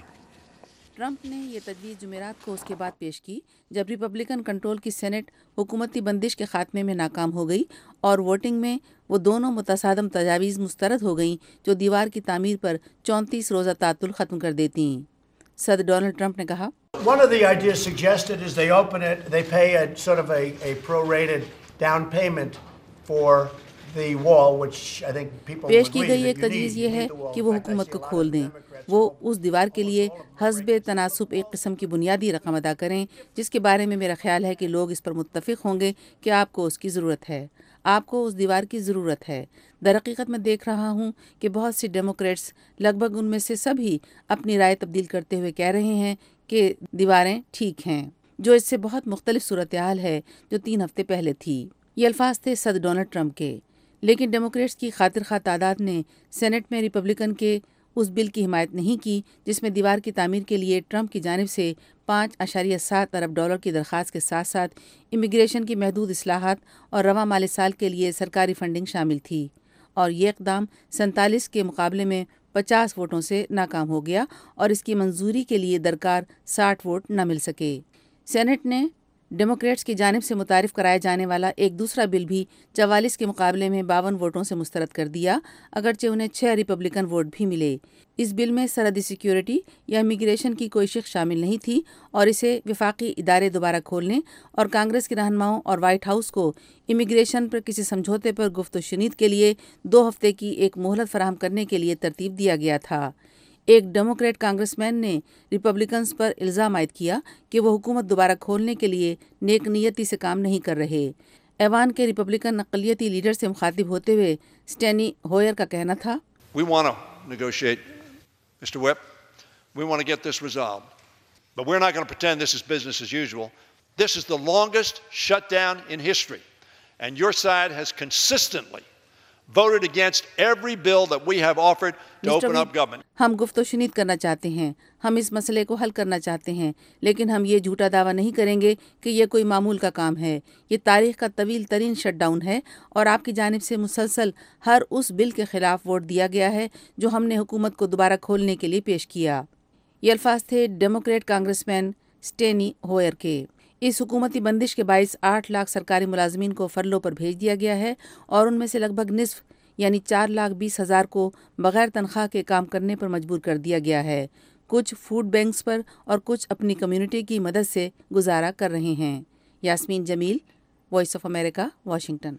ٹرمپ نے یہ تجویز جمعرات کو اس کے بعد پیش کی جب ریپبلکن کنٹرول کی سینٹ حکومتی بندش کے خاتمے میں ناکام ہو گئی اور ووٹنگ میں وہ دونوں متصادم تجاویز مسترد ہو گئیں جو دیوار کی تعمیر پر چونتیس روزہ تعطل ختم کر دیتی ہیں۔ صدر ڈونلڈ ٹرمپ نے کہا One of the ideas suggested is they open it, they pay a sort of a, a prorated down payment for the wall, which I think people پیش کی گئی ایک تجویز یہ ہے کہ وہ حکومت کو کھول دیں، وہ اس دیوار کے لیے حسب تناسب ایک قسم کی بنیادی رقم ادا کریں جس کے بارے میں میرا خیال ہے کہ لوگ اس پر متفق ہوں گے کہ آپ کو اس کی ضرورت ہے، آپ کو اس دیوار کی ضرورت ہے۔ در حقیقت میں دیکھ رہا ہوں کہ بہت سی ڈیموکریٹس، لگ بھگ ان میں سے سبھی اپنی رائے تبدیل کرتے ہوئے کہہ رہے ہیں کہ دیواریں ٹھیک ہیں، جو اس سے بہت مختلف صورتحال ہے جو تین ہفتے پہلے تھی۔ یہ الفاظ تھے صدر ڈونلڈ ٹرمپ کے، لیکن ڈیموکریٹس کی خاطر خواہ تعداد نے سینٹ میں ریپبلکن کے اس بل کی حمایت نہیں کی جس میں دیوار کی تعمیر کے لیے ٹرمپ کی جانب سے پانچ اشاریہ سات ارب ڈالر کی درخواست کے ساتھ ساتھ امیگریشن کی محدود اصلاحات اور رواں مالی سال کے لیے سرکاری فنڈنگ شامل تھی، اور یہ اقدام سینتالیس کے مقابلے میں پچاس ووٹوں سے ناکام ہو گیا اور اس کی منظوری کے لیے درکار ساٹھ ووٹ نہ مل سکے۔ سینٹ نے ڈیموکریٹس کی جانب سے متعارف کرایا جانے والا ایک دوسرا بل بھی چوالیس کے مقابلے میں باون ووٹوں سے مسترد کر دیا، اگرچہ انہیں چھ ریپبلکن ووٹ بھی ملے۔ اس بل میں سرحدی سیکیورٹی یا امیگریشن کی کوئی شق شامل نہیں تھی اور اسے وفاقی ادارے دوبارہ کھولنے اور کانگریس کے رہنماؤں اور وائٹ ہاؤس کو امیگریشن پر کسی سمجھوتے پر گفت و شنید کے لیے دو ہفتے کی ایک مہلت فراہم کرنے کے لیے ترتیب دیا گیا تھا۔ ایک ڈیموکریٹ کانگریس مین نے ریپبلکنز پر الزام عائد کیا کہ وہ حکومت دوبارہ کھولنے کے لیے نیک نیتی سے کام نہیں کر رہے۔ ایوان کے ریپبلکن اقلیتی لیڈر سے مخاطب ہوتے ہوئے اسٹینی ہوئر کا کہنا تھا We want to negotiate, Mister Whip. We want to get this resolved. But we're not going to pretend this is business as usual. This is the longest shutdown in history. And your side has consistently voted against every bill that we have offered to open up government. ہم گفت و شنید کرنا چاہتے ہیں، ہم اس مسئلے کو حل کرنا چاہتے ہیں، لیکن ہم یہ جھوٹا دعویٰ نہیں کریں گے کہ یہ کوئی معمول کا کام ہے۔ یہ تاریخ کا طویل ترین شٹ ڈاؤن ہے اور آپ کی جانب سے مسلسل ہر اس بل کے خلاف ووٹ دیا گیا ہے جو ہم نے حکومت کو دوبارہ کھولنے کے لیے پیش کیا۔ یہ الفاظ تھے ڈیموکریٹ کانگریس مین اسٹینی ہوئر کے۔ اس حکومتی بندش کے باعث آٹھ لاکھ سرکاری ملازمین کو فرلوں پر بھیج دیا گیا ہے اور ان میں سے لگ بھگ نصف یعنی چار لاکھ بیس ہزار کو بغیر تنخواہ کے کام کرنے پر مجبور کر دیا گیا ہے۔ کچھ فوڈ بینکس پر اور کچھ اپنی کمیونٹی کی مدد سے گزارا کر رہے ہیں۔ Yasmin Jamil, Voice of America, Washington.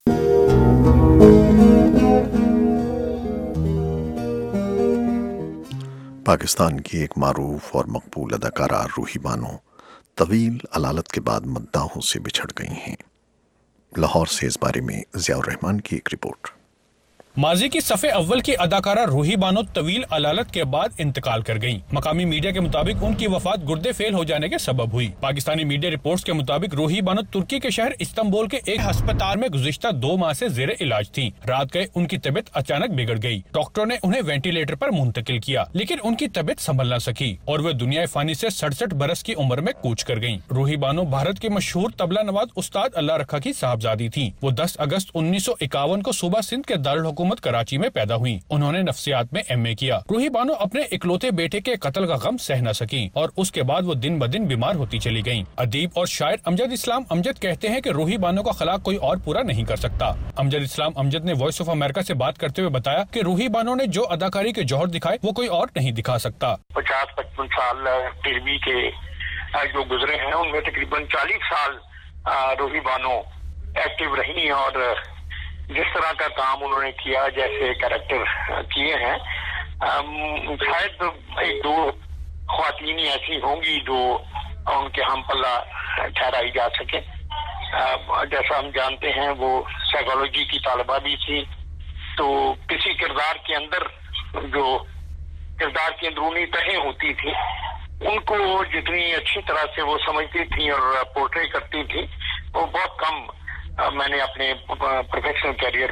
Pakistan کی ایک معروف اور مقبول اداکارہ روحی بانو طویل علالت کے بعد مداحوں سے بچھڑ گئی ہیں۔ لاہور سے اس بارے میں ضیاء الرحمان کی ایک رپورٹ۔ ماضی کی صف اول کی اداکارہ روحی بانو طویل علالت کے بعد انتقال کر گئیں۔ مقامی میڈیا کے مطابق ان کی وفات گردے فیل ہو جانے کے سبب ہوئی۔ پاکستانی میڈیا رپورٹس کے مطابق روحی بانو ترکی کے شہر استنبول کے ایک ہسپتال میں گزشتہ دو ماہ سے زیر علاج تھیں۔ رات گئے ان کی طبیعت اچانک بگڑ گئی۔ ڈاکٹروں نے انہیں وینٹیلیٹر پر منتقل کیا، لیکن ان کی طبیعت سنبھل نہ سکی اور وہ دنیا فانی سے سڑسٹھ برس کی عمر میں کوچ کر گئیں۔ روحی بانو بھارت کے مشہور طبلہ نواز استاد اللہ رکھا کی صاحبزادی تھیں۔ وہ دس اگست انیس سو اکاون کو صوبہ سندھ کے دارالحکومت کراچی میں پیدا ہوئی۔ انہوں نے نفسیات میں ایم اے کیا۔ روحی بانو اپنے اکلوتے بیٹے کے قتل کا غم سہ نہ سکیں اور اس کے بعد وہ دن بدن بیمار ہوتی چلی گئیں۔ ادیب اور شاعر امجد اسلام امجد کہتے ہیں کہ روحی بانو کا خلا کوئی اور پورا نہیں کر سکتا۔ امجد اسلام امجد نے وائس آف امریکہ سے بات کرتے ہوئے بتایا کہ روحی بانو نے جو اداکاری کے جوہر دکھائے وہ کوئی اور نہیں دکھا سکتا۔ پچاس پچپن سال ٹیلی کے جو گزرے ہیں ان میں تقریباً چالیس سال روحی بانو ایکٹیو رہی اور جس طرح کا کام انہوں نے کیا، جیسے کریکٹر کیے ہیں، شاید ایک دو خواتین ایسی ہوں گی جو ان کے ہم پلہ ٹھہرائی جا سکے۔ جیسا ہم جانتے ہیں وہ سائیکالوجی کی طالبہ بھی تھی، تو کسی کردار کے اندر جو کردار کی اندرونی تہیں ہوتی تھی ان کو جتنی اچھی طرح سے وہ سمجھتی تھی اور پورٹری کرتی تھی وہ بہت کم میں نے اپنے پروفیشنل کیریئر میں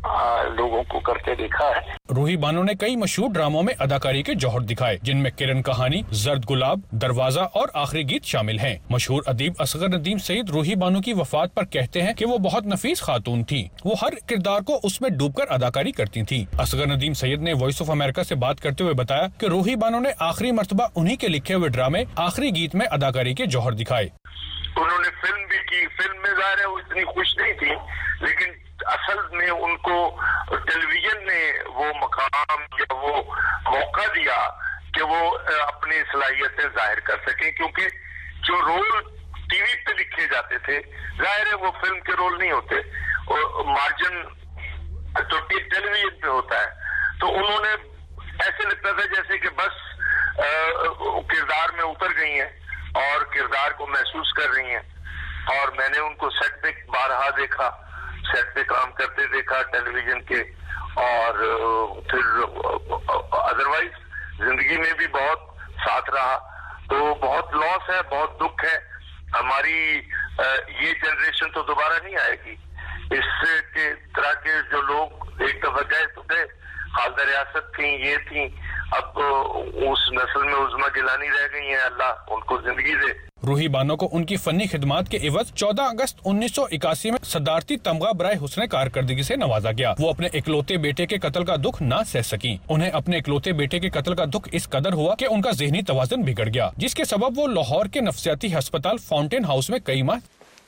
लोगों को करते देखा है। रूही बानो ने कई मशहूर ड्रामों में अदाकारी के जौहर दिखाए, जिनमें किरण कहानी, जर्द गुलाब, दरवाजा और आखिरी गीत शामिल हैं। मशहूर अदीब असगर नदीम सईद रूही बानो की वफात पर कहते हैं कि वो बहुत नफीस खातून थी, वो हर किरदार को उसमें डूबकर अदाकारी करती थी। असगर नदीम सईद ने वॉइस ऑफ अमेरिका से बात करते हुए बताया कि रूही बानो ने आखिरी मर्तबा उन्हीं के लिखे हुए ड्रामे आखिरी गीत में अदाकारी के जौहर दिखाए। उन्होंने फिल्म भी की, फिल्म में ज़ाहिर है वो इतनी खुश नहीं थी, लेकिन असल में उनको टेलीविजन ने वो मकाम या वो मौका दिया कि वो अपनी सलाहियतें जाहिर कर सकें, क्योंकि जो रोल टीवी पे लिखे जाते थे जाहिर है वो फिल्म के रोल नहीं होते, और मार्जिन तो टेलीविजन पे होता है। तो उन्होंने ऐसे लगता था जैसे कि बस किरदार में उतर गई हैं और किरदार को महसूस कर रही हैं। और मैंने उनको सेट पे बारहा देखा, सेट पे काम करते देखा टेलीविजन के, और फिर अदरवाइज जिंदगी में भी बहुत साथ रहा। तो बहुत लॉस है, बहुत दुख है। हमारी ये जनरेशन तो दोबारा नहीं आएगी। इस के तरह के जो लोग एक दफा गए तो गए, खालदा रियासत थी, ये थी, अब उस नस्ल में उज़्मा गिलानी रह गई हैं, अल्लाह उनको जिंदगी दे। रूही बानो को उनकी फनी खिदमात के एवज चौदह अगस्त उन्नीस सौ इक्यासी में सदारती तमगा बराए हुस्न कारकर्दगी से नवाजा गया। वो अपने इकलौते बेटे के कत्ल का दुख ना सह सकी। उन्हें अपने इकलौते बेटे के कत्ल का दुख इस कदर हुआ कि उनका ज़हनी तवाज़ुन बिगड़ गया, जिसके सबब वो लाहौर के नफ्सियाती अस्पताल फाउंटेन हाउस में कई माह।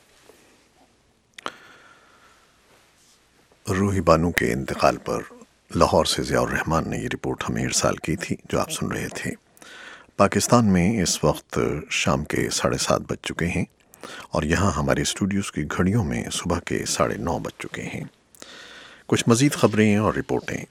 रूही बानो के इंतकाल पर लाहौर से ज़ियाउर रहमान ने ये रिपोर्ट हमें इरसाल की थी, जो आप सुन रहे थे। पाकिस्तान में इस वक्त शाम के साढ़े सात बज चुके हैं और यहाँ हमारे स्टूडियोज़ की घड़ियों में सुबह के साढ़े नौ बज चुके हैं। कुछ मज़ीद ख़बरें और रिपोर्टें।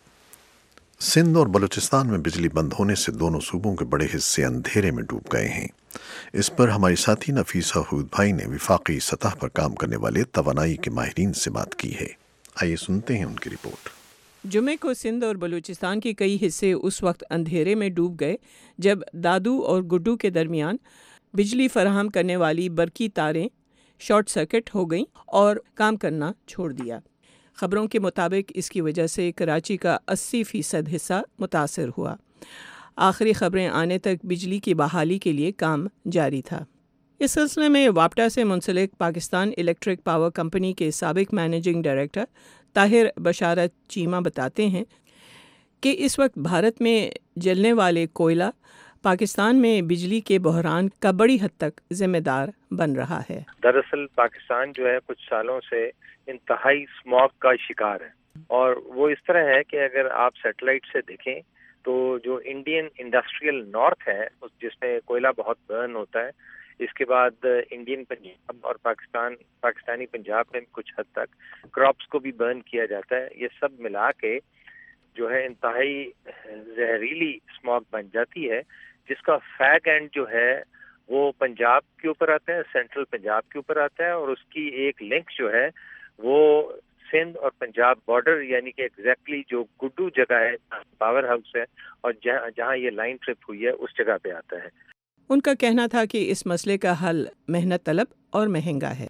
सिंध और बलूचिस्तान में बिजली बंद होने से दोनों सूबों के बड़े हिस्से अंधेरे में डूब गए हैं। इस पर हमारी साथी नफीसा हूद भाई ने विफाकी सतह पर काम करने वाले तवानाई के माहिरीन से बात की है। आइए सुनते हैं उनकी रिपोर्ट। जुमे को सिंध और बलूचिस्तान के कई हिस्से उस वक्त अंधेरे में डूब गए जब दादू और गुड्डू के दरमियान बिजली फराहम करने वाली बरकी तारें शॉर्ट सर्किट हो गईं और काम करना छोड़ दिया। ख़बरों के मुताबिक इसकी वजह से कराची का अस्सी फ़ीसद हिस्सा मुतासर हुआ। आखिरी ख़बरें आने तक बिजली की बहाली के लिए काम जारी था। इस सिलसिले में वापटा से मुंसलिक पाकिस्तान इलेक्ट्रिक पावर कंपनी के साबिक मैनेजिंग डायरेक्टर ताहिर बशारत चीमा बताते हैं कि इस वक्त भारत में जलने वाले कोयला पाकिस्तान में बिजली के बहरान का बड़ी हद तक जिम्मेदार बन रहा है। दरअसल पाकिस्तान जो है कुछ सालों से इंतहाई स्मॉग का शिकार है, और वो इस तरह है कि अगर आप सैटेलाइट से देखें तो जो इंडियन इंडस्ट्रियल नॉर्थ है जिसमें कोयला बहुत बर्न होता है, इसके बाद इंडियन पंजाब और पाकिस्तान पाकिस्तानी पंजाब में कुछ हद तक क्रॉप्स को भी बर्न किया जाता है। ये सब मिला के जो है इंतहाई जहरीली स्मॉग बन जाती है, जिसका फैग एंड जो है वो पंजाब के ऊपर आता है, सेंट्रल पंजाब के ऊपर आता है, और उसकी एक लिंक जो है वो सिंध और पंजाब बॉर्डर यानी कि एग्जैक्टली जो गुड्डू जगह है पावर हाउस है और जहाँ जहाँ ये लाइन ट्रिप हुई है उस जगह पे आता है। उनका कहना था कि इस मसले का हल मेहनत तलब और महंगा है।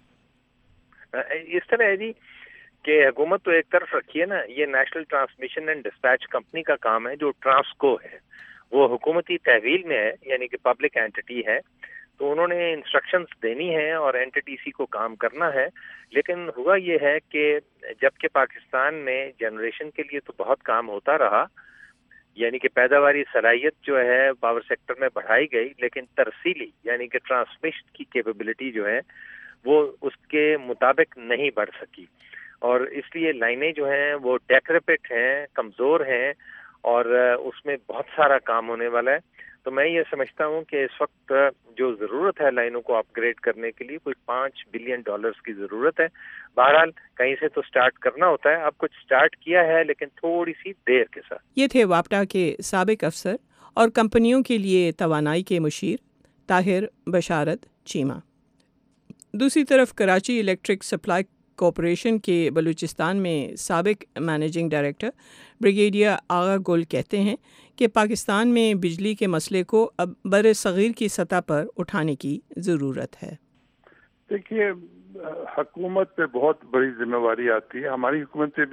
इस तरह है जी कि हुकूमत तो एक तरफ रखी है ना, ये national transmission and dispatch company का काम है जो ट्रांसको है, वो हुकूमती तहवील में है यानी कि पब्लिक एंटिटी है, तो उन्होंने इंस्ट्रक्शंस देनी है और एनटीटीसी को काम करना है। लेकिन हुआ ये है कि जबकि पाकिस्तान में जनरेशन के लिए तो बहुत काम होता रहा, यानी कि पैदावारी सलाहियत जो है पावर सेक्टर में बढ़ाई गई, लेकिन तरसीली यानी कि ट्रांसमिशन की कैपेबिलिटी जो है वो उसके मुताबिक नहीं बढ़ सकी, और इसलिए लाइनें जो हैं वो डेक्रेपिट हैं, कमज़ोर हैं, और उसमें बहुत सारा काम होने वाला है। तो मैं ये समझता हूँ कि इस वक्त जो ज़रूरत है लाइनों को अपग्रेड करने के लिए कोई पाँच बिलियन डॉलर्स की ज़रूरत है। बहरहाल कहीं से तो स्टार्ट करना होता है, अब कुछ स्टार्ट किया है लेकिन थोड़ी सी देर के साथ। ये थे वापटा के साबिक अफसर और कंपनियों के लिए तवानाई के मुशीर ताहिर बशारत चीमा। दूसरी तरफ कराची इलेक्ट्रिक सप्लाई कॉरपोरेशन के बलूचिस्तान में साबिक मैनेजिंग डायरेक्टर ब्रिगेडियर आगा गुल कहते हैं कि पाकिस्तान में बिजली के मसले को अब बर सगीर की सतह पर उठाने की ज़रूरत है। देखिए, हुकूमत पे बहुत बड़ी जिम्मेवारी आती है, हमारी हुकूमत पे भी,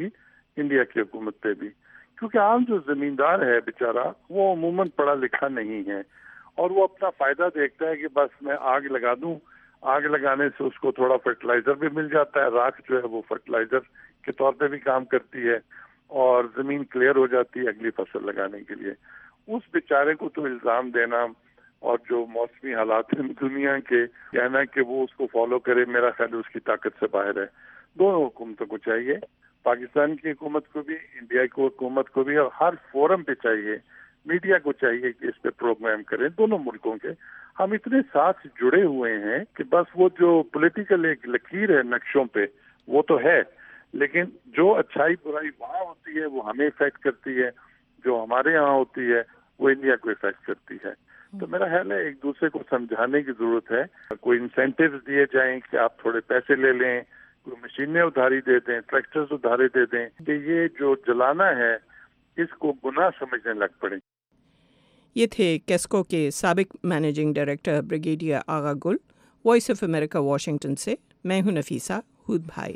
انڈیا کی حکومت پہ بھی، کیونکہ عام جو زمیندار ہے بیچارہ وہ عموماً پڑھا لکھا نہیں ہے اور وہ اپنا فائدہ دیکھتا ہے کہ بس میں آگ لگا دوں، آگ لگانے سے اس کو تھوڑا فرٹیلائزر بھی مل جاتا ہے، راکھ جو ہے وہ فرٹیلائزر کے طور پہ بھی کام کرتی ہے اور زمین کلیئر ہو جاتی ہے اگلی فصل لگانے کے لیے. اس بیچارے کو تو الزام دینا اور جو موسمی حالات ہیں دنیا کے کہنا کہ وہ اس کو فالو کرے، میرا خیال اس کی طاقت سے باہر ہے. دونوں حکومتوں کو چاہیے، پاکستان کی حکومت کو بھی، انڈیا کی حکومت کو بھی، اور ہر فورم پہ چاہیے، میڈیا کو چاہیے کہ اس پہ پروگرام کریں دونوں ملکوں کے. ہم اتنے ساتھ جڑے ہوئے ہیں کہ بس وہ جو پولیٹیکل ایک لکیر ہے نقشوں پہ وہ تو ہے، لیکن جو اچھائی برائی وہاں ہوتی ہے وہ ہمیں افیکٹ کرتی ہے، جو ہمارے یہاں ہوتی ہے وہ انڈیا کو افیکٹ کرتی ہے. تو میرا خیال ہے ایک دوسرے کو سمجھانے کی ضرورت ہے. کوئی انسینٹیوز دیے جائیں کہ آپ تھوڑے پیسے لے لیں، کوئی مشینیں ادھاری دے دیں، ٹریکٹرز ادھارے دے دیں، کہ یہ جو جلانا ہے اس کو گناہ سمجھنے لگ پڑیں. یہ تھے کیسکو کے سابق managing director brigadier Agha Gul. Voice of America Washington سے میں ہوں نفیسہ ہود بھائی.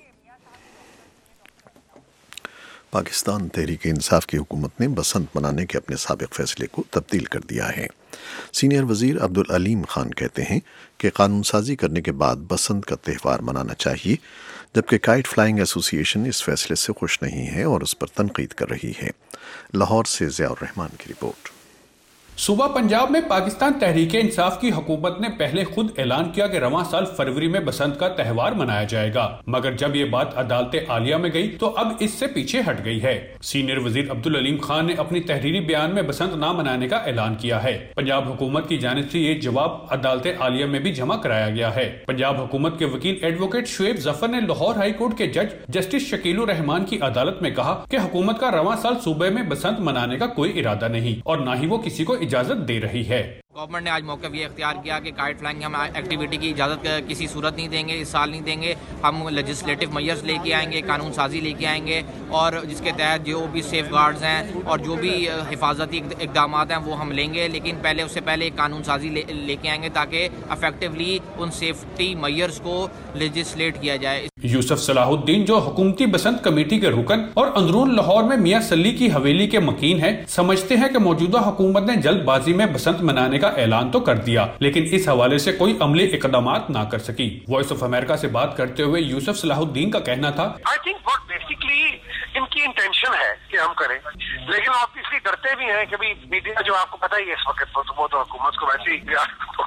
پاکستان تحریک انصاف کی حکومت نے بسنت منانے کے اپنے سابق فیصلے کو تبدیل کر دیا ہے. سینئر وزیر عبدالعلیم خان کہتے ہیں کہ قانون سازی کرنے کے بعد بسنت کا تہوار منانا چاہیے، جبکہ کائٹ فلائنگ ایسوسی ایشن اس فیصلے سے خوش نہیں ہے اور اس پر تنقید کر رہی ہے. لاہور سے ضیاء الرحمان کی رپورٹ. صوبہ پنجاب میں پاکستان تحریک انصاف کی حکومت نے پہلے خود اعلان کیا کہ رواں سال فروری میں بسنت کا تہوار منایا جائے گا، مگر جب یہ بات عدالت عالیہ میں گئی تو اب اس سے پیچھے ہٹ گئی ہے. سینئر وزیر عبدالعلیم خان نے اپنی تحریری بیان میں بسنت نہ منانے کا اعلان کیا ہے. پنجاب حکومت کی جانب سے یہ جواب عدالت عالیہ میں بھی جمع کرایا گیا ہے. پنجاب حکومت کے وکیل ایڈوکیٹ شعیب ظفر نے لاہور ہائی کورٹ کے جج جسٹس شکیل الرحمان کی عدالت میں کہا کہ حکومت کا رواں سال صوبے میں بسنت منانے کا کوئی ارادہ نہیں اور نہ ہی وہ کسی کو اجازت دے رہی ہے. گورنمنٹ نے آج موقف یہ اختیار کیا کہ کائٹ فلائنگ ہم ایکٹیویٹی کی اجازت کسی صورت نہیں دیں گے، اس سال نہیں دیں گے. ہم لیجسلیٹو میئرز لے کے آئیں گے، قانون سازی لے کے آئیں گے، اور جس کے تحت جو بھی سیف گارڈز ہیں اور جو بھی حفاظتی اقدامات ہیں وہ ہم لیں گے، لیکن پہلے اس سے پہلے ایک قانون سازی لے کے آئیں گے تاکہ افیکٹولی ان سیفٹی میئرز کو لیجسلیٹ کیا جائے. یوسف صلاح الدین جو حکومتی بسنت کمیٹی کے رکن اور اندرون لاہور میں میاں سلی کی حویلی کے مکین ہیں، سمجھتے ہیں کہ موجودہ حکومت نے جلد بازی میں بسنت منانے کا اعلان تو کر دیا لیکن اس حوالے سے کوئی عملی اقدامات نہ کر سکی. وائس آف امریکہ سے بات کرتے ہوئے یوسف صلاح الدین کا کہنا تھا، آئی تھنک بہت بیسکلی ان کی انٹینشن ہے کہ ہم کریں، لیکن آپ اس لیے ڈرتے بھی ہیں کہ بھائی میڈیا جو آپ کو پتہ ہی ہے اس وقت وہ تو حکومت کو ویسے ہی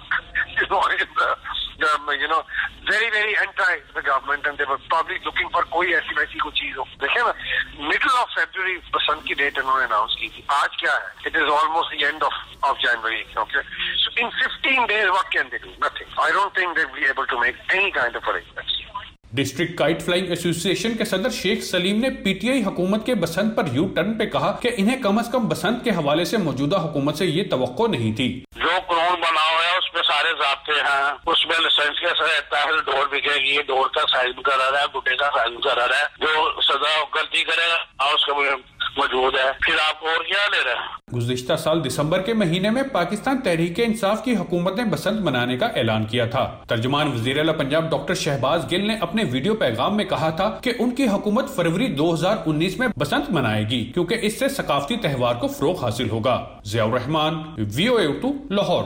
you know very very anti the government and they were probably looking for کوئی ایسی ویسی کوئی چیز ہو. دیکھیں نا middle of February بسنت کی ڈیٹ انہوں نے اناؤنس کی تھی. آج کیا ہے؟ it is almost the end of of January. Okay, so in fifteen days what can they do? Nothing. I don't think they'll be able to make any kind of arrangements. District kite flying association کے صدر شیخ سلیم نے P T I حکومت کے بسنت پر you turn پہ کہا کہ انہیں کم از کم بسنت کے حوالے سے موجودہ حکومت سے یہ توقع نہیں تھی. جو قانون بنا ہوا ہے اس میں سارے ضابطے ہیں، اس میں لائسنس کا رہتا ہے، ڈور بکے گی، ڈور کا سائز مقرر ہے، گڈے کا سائز مقرر ہے، جو سزا غلطی کرے گا اس کا موجود ہے، پھر آپ اور کیا لے رہے ہیں. گزشتہ سال دسمبر کے مہینے میں پاکستان تحریک انصاف کی حکومت نے بسنت منانے کا اعلان کیا تھا. ترجمان وزیر اعلیٰ پنجاب ڈاکٹر شہباز گل نے اپنے ویڈیو پیغام میں کہا تھا کہ ان کی حکومت فروری دو ہزار انیس میں بسنت منائے گی کیونکہ اس سے ثقافتی تہوار کو فروغ حاصل ہوگا. ضیاء الرحمان، وی او اے اردو، لاہور.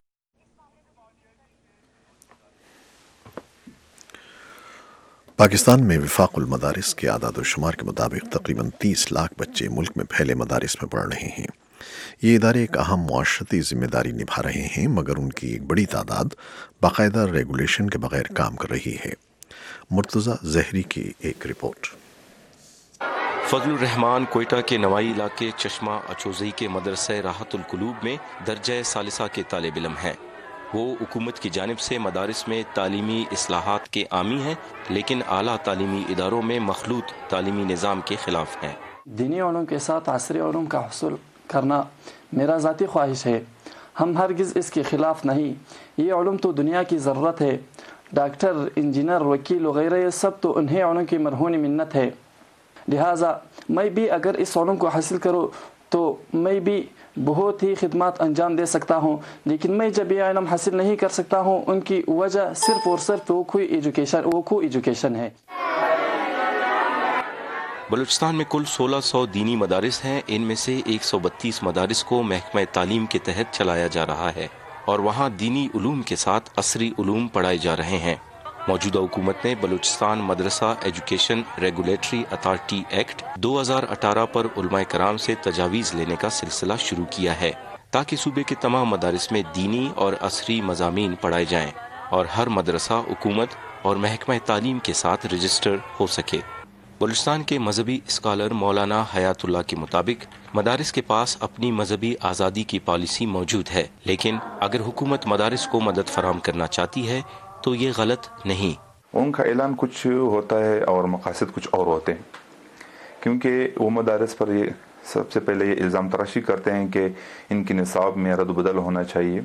پاکستان میں وفاق المدارس کے اعداد و شمار کے مطابق تقریباً تیس لاکھ بچے ملک میں پھیلے مدارس میں پڑھ رہے ہیں. یہ ادارے ایک اہم معاشرتی ذمہ داری نبھا رہے ہیں مگر ان کی ایک بڑی تعداد باقاعدہ ریگولیشن کے بغیر کام کر رہی ہے. مرتضی زہری کی ایک رپورٹ. فضل الرحمان کوئٹہ کے نوائی علاقے چشمہ اچوزئی کے مدرسہ راحت القلوب میں درجہ ثالثہ کے طالب علم ہیں. وہ حکومت کی جانب سے مدارس میں تعلیمی اصلاحات کے حامی ہیں لیکن اعلیٰ تعلیمی اداروں میں مخلوط تعلیمی نظام کے خلاف ہیں. دینی علوم کے ساتھ عصری علوم کا حصول کرنا میرا ذاتی خواہش ہے. ہم ہرگز اس کے خلاف نہیں. یہ علوم تو دنیا کی ضرورت ہے. ڈاکٹر، انجینئر، وکیل وغیرہ یہ سب تو انہیں علوم کی مرہون منت ہے. لہٰذا میں بھی اگر اس علوم کو حاصل کروں تو میں بھی بہت ہی خدمات انجام دے سکتا ہوں، لیکن میں جب یہ علم حاصل نہیں کر سکتا ہوں ان کی وجہ صرف اور صرف وہ کوئی ایجوکیشن وہ کوئی ایجوکیشن ہے. بلوچستان میں کل سولہ سو دینی مدارس ہیں، ان میں سے ایک سو بتیس مدارس کو محکمہ تعلیم کے تحت چلایا جا رہا ہے اور وہاں دینی علوم کے ساتھ عصری علوم پڑھائے جا رہے ہیں۔ موجودہ حکومت نے Balochistan Madrasa education regulatory authority act دو ہزار اٹھارہ پر علماء کرام سے تجاویز لینے کا سلسلہ شروع کیا ہے تاکہ صوبے کے تمام مدارس میں دینی اور عصری مضامین پڑھائے جائیں اور ہر مدرسہ حکومت اور محکمہ تعلیم کے ساتھ رجسٹر ہو سکے۔ بلوچستان کے مذہبی اسکالر مولانا حیات اللہ کے مطابق مدارس کے پاس اپنی مذہبی آزادی کی پالیسی موجود ہے، لیکن اگر حکومت مدارس کو مدد فراہم کرنا چاہتی ہے تو یہ غلط نہیں۔ ان کا اعلان کچھ ہوتا ہے اور مقاصد کچھ اور ہوتے ہیں، کیونکہ وہ مدارس پر یہ سب سے پہلے یہ الزام تراشی کرتے ہیں کہ ان کی نصاب میں رد و بدل ہونا چاہیے۔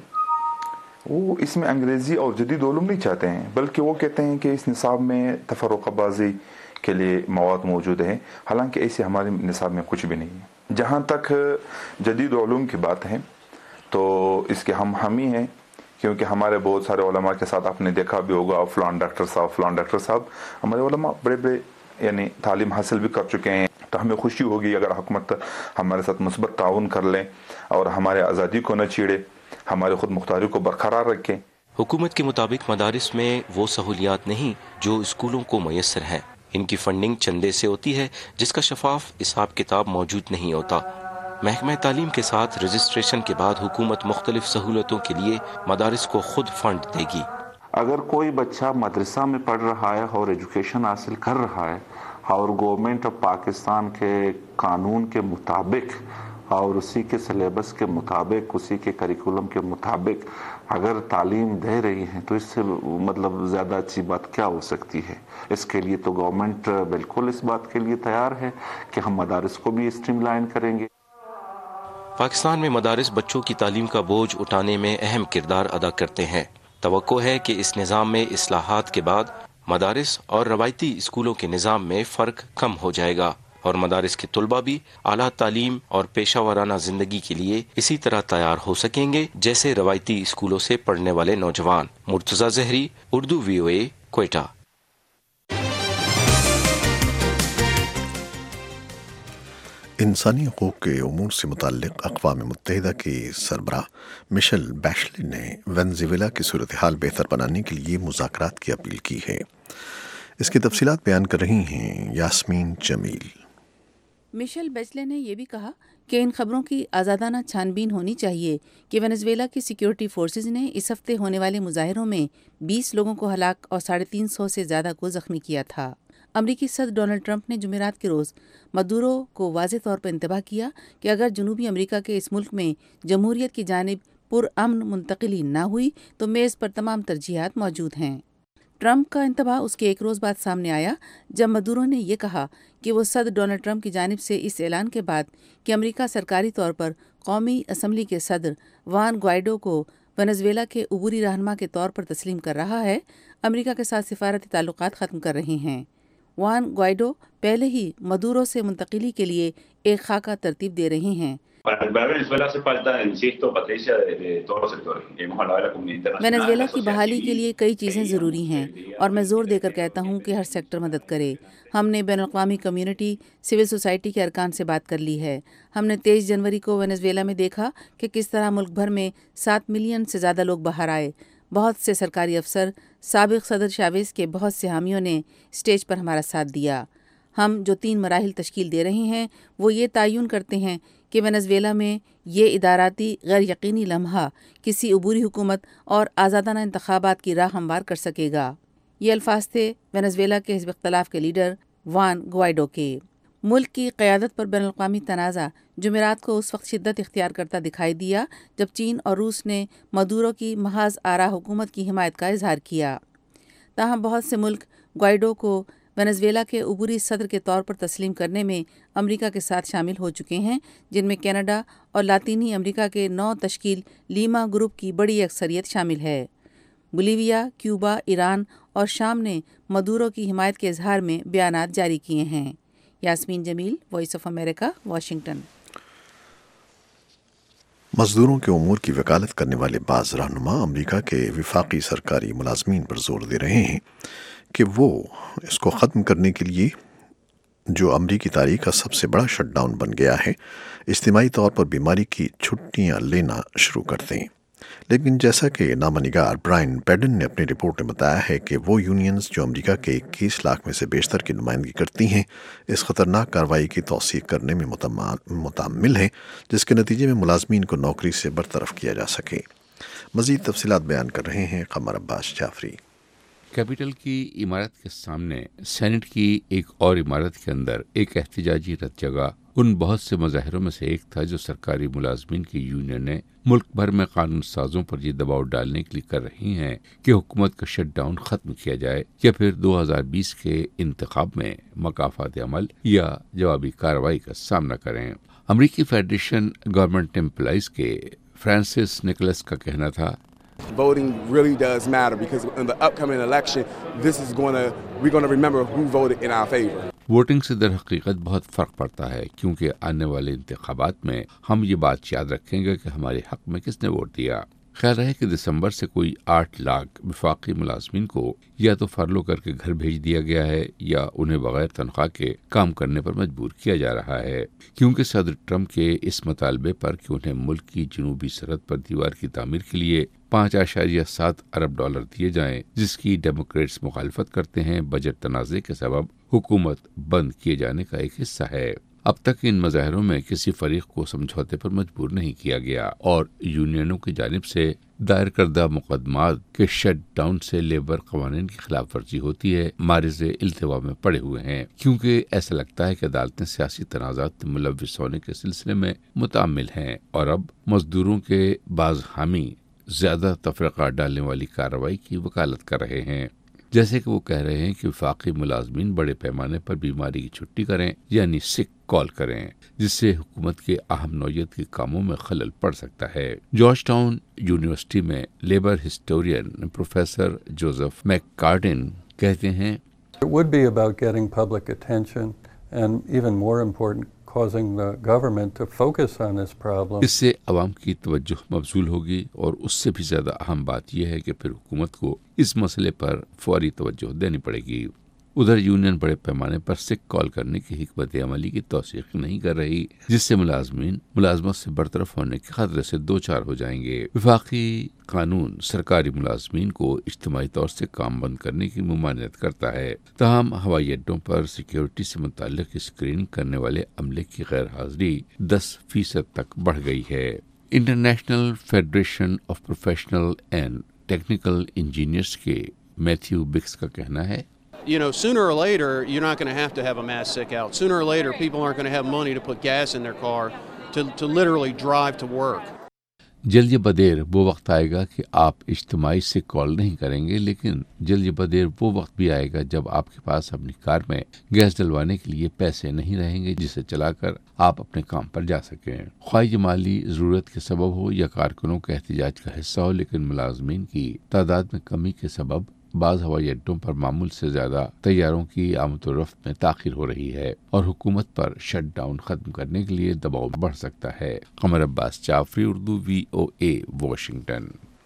وہ اس میں انگریزی اور جدید علوم نہیں چاہتے ہیں، بلکہ وہ کہتے ہیں کہ اس نصاب میں تفرقہ بازی کے لیے مواد موجود ہیں، حالانکہ ایسے ہمارے نصاب میں کچھ بھی نہیں ہے۔ جہاں تک جدید علوم کی بات ہے تو اس کے ہم ہم ہی ہیں، کیونکہ ہمارے بہت سارے علماء کے ساتھ آپ نے دیکھا بھی ہوگا، فلان ڈاکٹر صاحب فلان ڈاکٹر صاحب ہمارے علماء بڑے بڑے یعنی تعلیم حاصل بھی کر چکے ہیں، تو ہمیں خوشی ہوگی اگر حکومت ہمارے ساتھ مثبت تعاون کر لیں اور ہمارے آزادی کو نہ چھیڑے، ہمارے خود مختاری کو برقرار رکھیں۔ حکومت کے مطابق مدارس میں وہ سہولیات نہیں جو اسکولوں کو میسر ہیں، ان کی فنڈنگ چندے سے ہوتی ہے جس کا شفاف حساب کتاب موجود نہیں ہوتا۔ محکمہ تعلیم کے ساتھ رجسٹریشن کے بعد حکومت مختلف سہولتوں کے لیے مدارس کو خود فنڈ دے گی۔ اگر کوئی بچہ مدرسہ میں پڑھ رہا ہے اور ایجوکیشن حاصل کر رہا ہے اور گورنمنٹ آف پاکستان کے قانون کے مطابق اور اسی کے سلیبس کے مطابق، اسی کے کریکولم کے مطابق اگر تعلیم دے رہی ہیں تو اس سے مطلب زیادہ اچھی بات کیا ہو سکتی ہے۔ اس کے لیے تو گورنمنٹ بالکل اس بات کے لیے تیار ہے کہ ہم مدارس کو بھی اسٹریم لائن کریں گے۔ پاکستان میں مدارس بچوں کی تعلیم کا بوجھ اٹھانے میں اہم کردار ادا کرتے ہیں۔ توقع ہے کہ اس نظام میں اصلاحات کے بعد مدارس اور روایتی اسکولوں کے نظام میں فرق کم ہو جائے گا اور مدارس کے طلباء بھی اعلیٰ تعلیم اور پیشہ ورانہ زندگی کے لیے اسی طرح تیار ہو سکیں گے جیسے روایتی اسکولوں سے پڑھنے والے نوجوان۔ مرتضی زہری، اردو وی او اے، کوئٹہ۔ انسانی حقوق کے امور سے متعلق اقوام متحدہ کے سربراہ مشل بیشلے نے وینزویلا کی صورتحال بہتر بنانے کے لیے مذاکرات کی اپیل کی ہے۔ اس کی تفصیلات بیان کر رہی ہیں یاسمین جمیل۔ مشل بیچلے نے یہ بھی کہا کہ ان خبروں کی آزادانہ چھان بین ہونی چاہیے کہ وینزویلا کی سیکیورٹی فورسز نے اس ہفتے ہونے والے مظاہروں میں بیس لوگوں کو ہلاک اور ساڑھے تین سو سے زیادہ کو زخمی کیا تھا۔ امریکی صدر ڈونلڈ ٹرمپ نے جمعرات کے روز مدورو کو واضح طور پر انتباہ کیا کہ اگر جنوبی امریکہ کے اس ملک میں جمہوریت کی جانب پرامن منتقلی نہ ہوئی تو میز پر تمام ترجیحات موجود ہیں۔ ٹرمپ کا انتباہ اس کے ایک روز بعد سامنے آیا جب مدورو نے یہ کہا کہ وہ صدر ڈونلڈ ٹرمپ کی جانب سے اس اعلان کے بعد کہ امریکہ سرکاری طور پر قومی اسمبلی کے صدر وان گوائیڈو کو وینزویلا کے عبوری رہنما کے طور پر تسلیم کر رہا ہے، امریکہ کے ساتھ سفارتی تعلقات ختم کر رہے ہیں۔ وان گوائیڈو پہلے ہی مدورو سے منتقلی کے لیے ایک خاکہ ترتیب دے رہے ہیں۔ وینزویلا کی بحالی کے لیے کئی چیزیں ضروری ہیں اور میں زور دے کر کہتا ہوں کہ ہر سیکٹر مدد کرے۔ ہم نے بین الاقوامی کمیونٹی، سول سوسائٹی کے ارکان سے بات کر لی ہے۔ ہم نے تیئیس جنوری کو وینزویلا میں دیکھا کہ کس طرح ملک بھر میں سات ملین سے زیادہ لوگ باہر آئے۔ بہت سے سرکاری افسر، سابق صدر چاویز کے بہت سے حامیوں نے اسٹیج پر ہمارا ساتھ دیا۔ ہم جو تین مراحل تشکیل دے رہے ہیں وہ یہ تعین کرتے ہیں کہ وینزویلا میں یہ اداراتی غیر یقینی لمحہ کسی عبوری حکومت اور آزادانہ انتخابات کی راہ ہموار کر سکے گا۔ یہ الفاظ تھے وینزویلا کے حزب اختلاف کے لیڈر وان گوائیڈو کے۔ ملک کی قیادت پر بین الاقوامی تنازع جمعرات کو اس وقت شدت اختیار کرتا دکھائی دیا جب چین اور روس نے مدورو کی محض آرا حکومت کی حمایت کا اظہار کیا۔ تاہم بہت سے ملک گوائیڈو کو وینزویلا کے عبوری صدر کے طور پر تسلیم کرنے میں امریکہ کے ساتھ شامل ہو چکے ہیں، جن میں کینیڈا اور لاطینی امریکہ کے نو تشکیل لیما گروپ کی بڑی اکثریت شامل ہے۔ بولیویا، کیوبا، ایران اور شام نے مدورو کی حمایت کے اظہار میں بیانات جاری کیے ہیں۔ Yasmin Jamil, Voice of America, Washington. مزدوروں کے امور کی وکالت کرنے والے بعض رہنما امریکہ کے وفاقی سرکاری ملازمین پر زور دے رہے ہیں کہ وہ اس کو ختم کرنے کے لیے جو امریکی تاریخ کا سب سے بڑا شٹ ڈاؤن بن گیا ہے، اجتماعی طور پر بیماری کی چھٹیاں لینا شروع کر دیں۔ لیکن جیسا کہ نامہ نگار برائن پیڈن نے اپنی رپورٹ میں بتایا ہے کہ وہ یونینز جو امریکہ کے اکیس لاکھ میں سے بیشتر کی نمائندگی کرتی ہیں، اس خطرناک کارروائی کی توثیق کرنے میں متعمل ہیں جس کے نتیجے میں ملازمین کو نوکری سے برطرف کیا جا سکے۔ مزید تفصیلات بیان کر رہے ہیں قمر عباس جعفری۔ کیپٹل کی عمارت کے سامنے سینٹ کی ایک اور عمارت کے اندر ایک احتجاجی رت جگہ ان بہت سے مظاہروں میں سے ایک تھا جو سرکاری ملازمین کی یونین نے ملک بھر میں قانون سازوں پر یہ دباؤ ڈالنے کے لیے کر رہی ہیں کہ حکومت کا شٹ ڈاؤن ختم کیا جائے یا پھر دو ہزار بیس کے انتخاب میں مکافات عمل یا جوابی کارروائی کا سامنا کریں۔ امریکی فیڈریشن گورنمنٹ امپلائیز کے فرانسس نکلس کا کہنا تھا، Voting really does matter because in the upcoming election, this is going to we're going to remember who voted in our favor. Voting سے در حقیقت بہت فرق پڑتا ہے کیونکہ آنے والے انتخابات میں ہم یہ بات یاد رکھیں گے کہ ہمارے حق میں کس نے ووٹ دیا۔ خیال رہے کہ دسمبر سے کوئی آٹھ لاکھ وفاقی ملازمین کو یا تو فارغ کر کے گھر بھیج دیا گیا ہے یا انہیں بغیر تنخواہ کے کام کرنے پر مجبور کیا جا رہا ہے، کیونکہ صدر ٹرمپ کے اس مطالبے پر کہ انہیں ملک کی جنوبی سرحد پر دیوار کی تعمیر کے لیے پانچ اشاریہ سات ارب ڈالر دیے جائیں، جس کی ڈیموکریٹس مخالفت کرتے ہیں، بجٹ تنازع کے سبب حکومت بند کیے جانے کا ایک حصہ ہے۔ اب تک ان مظاہروں میں کسی فریق کو سمجھوتے پر مجبور نہیں کیا گیا اور یونینوں کی جانب سے دائر کردہ مقدمات کے شٹ ڈاؤن سے لیبر قوانین کی خلاف ورزی ہوتی ہے معرض التوا میں پڑے ہوئے ہیں، کیونکہ ایسا لگتا ہے کہ عدالتیں سیاسی تنازعات میں ملوث ہونے کے سلسلے میں متعمل ہیں اور اب مزدوروں کے بعض حامی زیادہ تفرقہ ڈالنے والی کارروائی کی وکالت کر رہے ہیں، جیسے کہ وہ کہہ رہے ہیں کہ وفاقی ملازمین بڑے پیمانے پر بیماری کی چھٹی کریں یعنی سک کال کریں، جس سے حکومت کے اہم نوعیت کے کاموں میں خلل پڑ سکتا ہے۔ جارج ٹاؤن یونیورسٹی میں labour historian professor Joseph McCartin کہتے ہیں، It would be about getting public attention and even more important causing the government to focus on this problem. اس سے عوام کی توجہ مبذول ہوگی اور اس سے بھی زیادہ اہم بات یہ ہے کہ پھر حکومت کو اس مسئلے پر فوری توجہ دینی پڑے گی۔ ادھر یونین بڑے پیمانے پر سک کال کرنے کی حکمت عملی کی توثیق نہیں کر رہی، جس سے ملازمین ملازمت سے برطرف ہونے کے خطرے سے دو چار ہو جائیں گے۔ وفاقی قانون سرکاری ملازمین کو اجتماعی طور سے کام بند کرنے کی ممانعت کرتا ہے، تاہم ہوائی اڈوں پر سیکیورٹی سے متعلق اسکریننگ کرنے والے عملے کی غیر حاضری دس فیصد تک بڑھ گئی ہے۔ International federation of professional and technical engineers کے میتھیو بکس کا کہنا ہے، You know, sooner or later, you're not going to have to have a mass sick out. Sooner or later, people aren't going to have money to put gas in their car to, to literally drive to work. جلد بدیر وہ وقت آئے گا کہ آپ اجتماعی سے کال نہیں کریں گے، لیکن جلد بدیر وہ وقت بھی آئے گا جب آپ کے پاس اپنی کار میں گیس ڈلوانے کے لیے پیسے نہیں رہیں گے جسے چلا کر آپ اپنے کام پر جا سکیں، خواہ یہ مالی ضرورت کے سبب ہو یا کارکنوں کے احتجاج کا حصہ ہو۔ لیکن ملازمین کی تعداد میں کمی کے سبب بعض ہوائی اڈوں پر معمول سے زیادہ طیاروں کی آمد و رفت میں تاخیر ہو رہی ہے اور حکومت پر شٹ ڈاؤن ختم کرنے کے لیے دباؤ بڑھ سکتا ہے۔ Qamar Abbas Jafri, Urdu, V O A, Washington.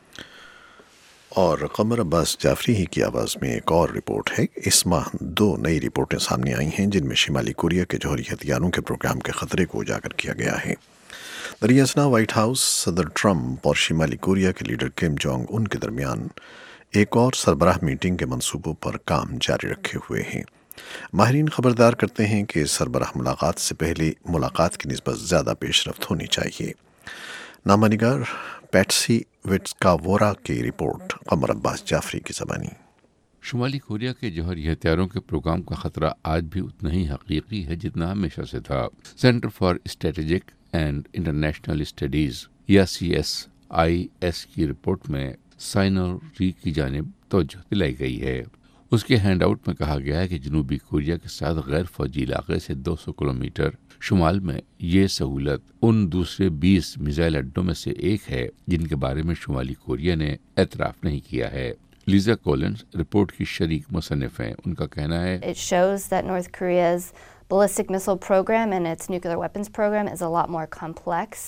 اور قمر عباس جعفری ہی کی آواز میں ایک اور رپورٹ ہے۔ اس ماہ دو نئی رپورٹیں سامنے آئی ہیں جن میں شمالی کوریا کے جوہری ہتھیاروں کے پروگرام کے خطرے کو اجاگر کیا گیا ہے۔ دریں اثنا وائٹ ہاؤس صدر ٹرمپ اور شمالی کوریا کے لیڈر کم جونگ ان کے درمیان ایک اور سربراہ میٹنگ کے منصوبوں پر کام جاری رکھے ہوئے ہیں۔ ماہرین خبردار کرتے ہیں کہ سربراہ ملاقات سے پہلے ملاقات کی نسبت زیادہ پیش رفت ہونی چاہیے۔ نامہ نگار پیٹسی وٹسکاوورا کی رپورٹ، قمر عباس جعفری کی زبانی۔ شمالی کوریا کے جوہری ہتھیاروں کے پروگرام کا خطرہ آج بھی اتنا ہی حقیقی ہے جتنا ہمیشہ سے تھا۔ Center for strategic and international studies یا سی ایس آئی ایس کی رپورٹ میں سائنوری کی جانب توجہ دلائی گئی ہے۔ اس کے ہینڈ آؤٹ میں کہا گیا ہے کہ جنوبی کوریا کے ساتھ غیر فوجی علاقے سے دو سو کلومیٹر شمال میں یہ سہولت ان دوسرے بیس میزائل اڈوں میں سے ایک ہے جن کے بارے میں شمالی کوریا نے اعتراف نہیں کیا ہے۔ لیزا کولنز رپورٹ کی شریک مصنف ہیں، ان کا کہنا ہے، It shows that North Korea's ballistic missile program and its nuclear weapons program is a lot more complex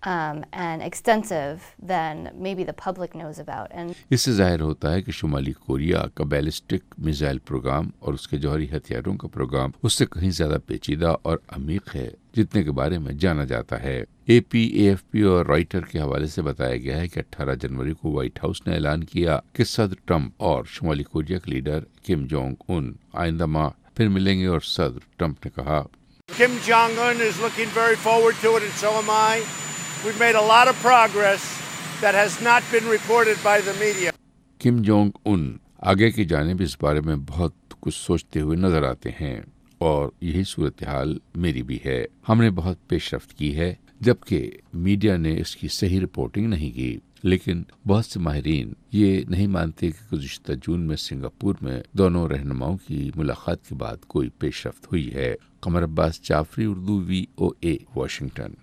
Um, and extensive than maybe the public knows about. And इससे जाहिर होता है कि शुमाली कोरिया का बैलिस्टिक मिसाइल प्रोग्राम और उसके जौहरी हथियारों का प्रोग्राम उससे कहीं ज्यादा पेचीदा और अमीक है जितने के बारे में जाना जाता है। A P, A F P और रॉयटर के हवाले से बताया गया है कि अठारह जनवरी को व्हाइट हाउस ने ऐलान किया कि सदर ट्रंप और शुमाली कोरिया के लीडर किम जोंग उन आइंदा माह फिर मिलेंगे और सदर ट्रंप ने कहा, Kim Jong-un is looking very forward to it, and so am I. We've made a lot of progress that has not been reported by the media. Kim Jong Un आगे की जानिब इस बारे में बहुत कुछ सोचते हुए नजर आते हैं और यही सूरत हाल मेरी भी है। हमने बहुत पेशरफ्त की है जबकि मीडिया ने इसकी सही रिपोर्टिंग नहीं की, लेकिन बहुत से माहिरीन ये नहीं मानते कि गुज़िश्ता जून में सिंगापुर में दोनों रहनुमाओं की मुलाकात के बाद कोई पेशरफ्त हुई है। Qamar Abbas Jafri, Urdu V O A, Washington.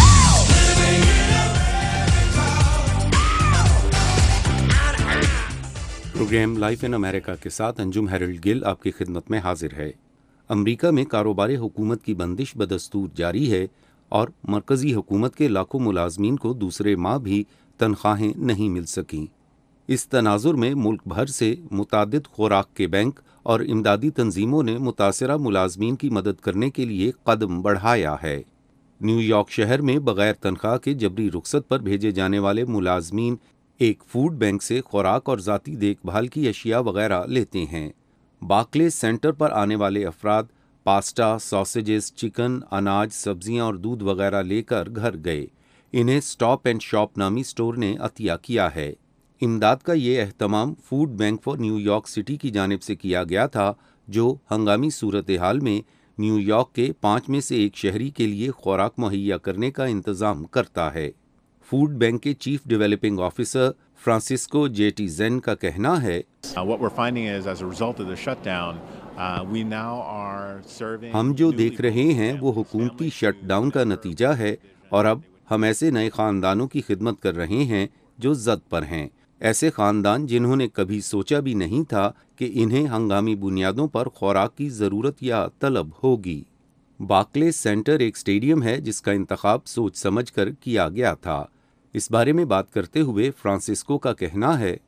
Programme life in America के साथ अंजुम हेरल्ड गिल आपकी खिदमत में हाजिर है। अमरीका में कारोबार हुकूमत की बंदिश बदस्तूर जारी है और मरकज़ी हुकूमत के लाखों मुलाजमीन को दूसरे माह भी तनख्वाहें नहीं मिल सकीं। इस तनाजुर में मुल्क भर से मुतादिद खुराक के बैंक और इमदादी तंजीमों ने मुतासरा मुलाजमीन की मदद करने के लिए कदम बढ़ाया है। न्यूयॉर्क शहर में बगैर तनख्वाह के जबरी रुखसत पर भेजे जाने वाले मुलाजमीन एक फूड बैंक से खुराक और ज़ाती देखभाल की अशिया वगैरह लेते हैं। बार्कलेज सेंटर पर आने वाले अफराद पास्ता, सॉसेजेस, चिकन, अनाज, सब्जियां और दूध वगैरह लेकर घर गए। इन्हें स्टॉप एंड शॉप नामी स्टोर ने अतिया किया है। इमदाद का ये एहतमाम food bank for New York City की जानिब से किया गया था, जो हंगामी सूरत हाल में न्यूयॉर्क के पाँच में से एक शहरी के लिए खुराक मुहैया करने का इंतज़ाम करता है। फूड बैंक के चीफ डेवलपिंग ऑफिसर फ्रांसिस्को जेटी जेन का कहना है, हम जो देख रहे हैं वो हुकूमती शटडाउन का नतीजा है और अब हम ऐसे नए ख़ानदानों की खिदमत कर रहे हैं जो ज़द पर हैं। ऐसे ख़ानदान जिन्होंने कभी सोचा भी नहीं था कि इन्हें हंगामी बुनियादों पर खुराक की ज़रूरत या तलब होगी। बार्कलेज सेंटर एक स्टेडियम है जिसका इंतखाब सोच समझ कर किया गया था। इस बारे में बात करते हुए फ्रांसिस्को का कहना है,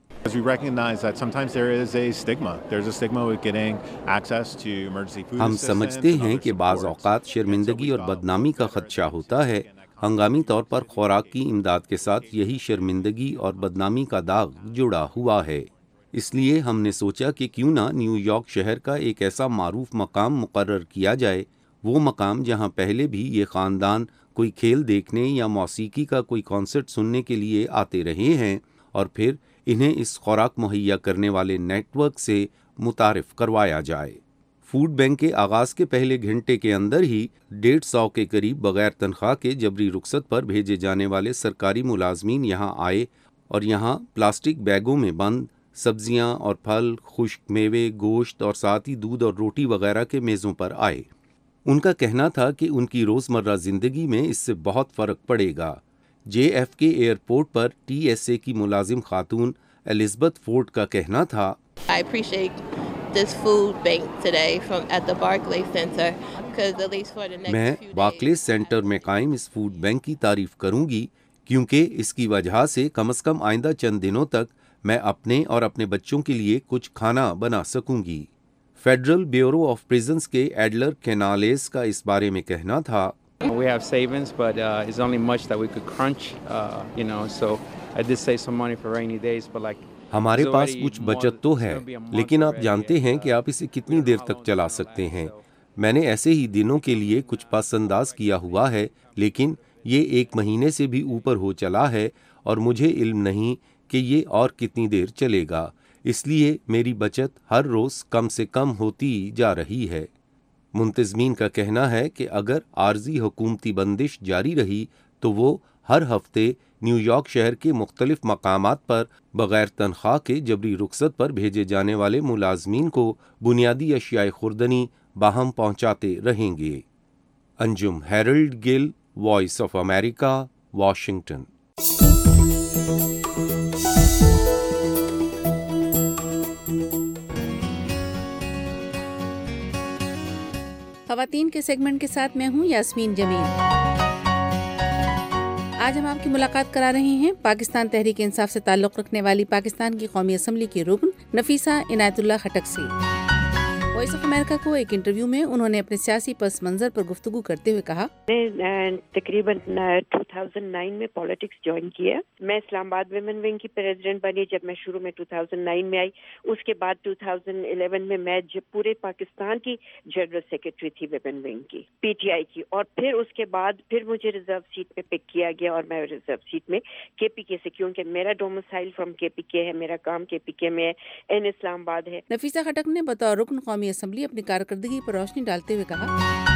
हम समझते हैं कि बाज़ औक़ात शर्मिंदगी और बदनामी का खदशा होता है। हंगामी तौर पर खुराक की इमदाद के साथ यही शर्मिंदगी और बदनामी का दाग जुड़ा हुआ है। इसलिए हमने सोचा कि क्यों ना न्यूयॉर्क शहर का एक ऐसा मारूफ मकाम मुकर्रर किया जाए, वो मकाम जहां पहले भी ये ख़ानदान कोई खेल देखने या मौसीकी का कोई कॉन्सर्ट सुनने के लिए आते रहे हैं और फिर इन्हें इस खुराक मुहैया करने वाले नेटवर्क से मुतारिफ करवाया जाए। फूड बैंक के आगाज़ के पहले घंटे के अंदर ही डेढ़ सौ के करीब बगैर तनख्वाह के जबरी रुखसत पर भेजे जाने वाले सरकारी मुलाजमीन यहाँ आए और यहाँ प्लास्टिक बैगों में बंद सब्जियाँ और फल, खुश्क मेवे, गोश्त और साथ ही दूध और रोटी वगैरह के मेज़ों पर आए। उनका कहना था कि उनकी रोज़मर्रा ज़िंदगी में इससे बहुत फ़र्क पड़ेगा। जे एफ के एयरपोर्ट पर टी एस ए की मुलाजिम खातून एलिज़ाबेथ फोर्ड का कहना था, I appreciate this food bank today from at the Barclays Center because at least for the next मैं few बार्कलेज सेंटर में कायम इस फूड बैंक की तारीफ करूंगी क्योंकि इसकी वजह से कम से कम आइंदा चंद दिनों तक मैं अपने और अपने बच्चों के लिए कुछ खाना बना सकूंगी। फेडरल ब्यूरो ऑफ प्रिजन्स के एडलर केनालेस का इस बारे में कहना था, We have savings, but uh, it's only much that we could crunch, uh, you know, so I did save some money for rainy days, but like हमारे पास कुछ बचत तो है, लेकिन आप जानते हैं कि आप इसे कितनी देर तक चला सकते हैं। मैंने ऐसे ही दिनों के लिए कुछ पासंदाज किया हुआ है, लेकिन ये एक महीने से भी ऊपर हो चला है और मुझे इल्म नहीं कि ये और कितनी देर चलेगा, इसलिए मेरी बचत हर रोज़ कम से कम होती जा रही है। मुंतज़मीन का कहना है कि अगर आर्जी हुकूमती बंदिश जारी रही तो वो हर हफ्ते न्यूयॉर्क शहर के मुख्तलिफ मकामात पर बग़ैर तनख्वाह के जबरी रुखसत पर भेजे जाने वाले मुलाजमीन को बुनियादी अशियाए खुर्दनी बाहम पहुँचाते रहेंगे। Anjum Herald Gill, Voice of America, Washington. ख़वातीन के सेगमेंट के साथ मैं हूं यास्मीन जमील। آج ہم آپ کی ملاقات کرا رہے ہیں پاکستان تحریک انصاف سے تعلق رکھنے والی پاکستان کی قومی اسمبلی کی رکن نفیسہ عنایت اللہ خٹک سے۔ وائس آف امریکہ کو ایک انٹرویو میں انہوں نے اپنے سیاسی پس منظر پر گفتگو کرتے ہوئے کہا، میں تقریباً دو ہزار نو میں پالیٹکس جوائن کیا۔ میں اسلام آباد ویمن ونگ کی پریزیڈنٹ بنی جب میں شروع میں دو ہزار نو میں آئی۔ اس کے بعد دو ہزار گیارہ میں میں پورے پاکستان کی جنرل سیکرٹری تھی ویمن ونگ کی، پی ٹی آئی کی، اور پھر اس کے بعد پھر مجھے ریزرو سیٹ پہ پک کیا گیا اور میں ریزرو سیٹ میں کے پی کے سے، کیونکہ میرا ڈومسائل فرام کے پی کے ہے، میرا کام کے پی کے میں ہے، این اسلام آباد ہے۔ نفیسہ خٹک نے بطور رکن قومی اسمبلی اپنی کارکردگی پر روشنی ڈالتے ہوئے کہا،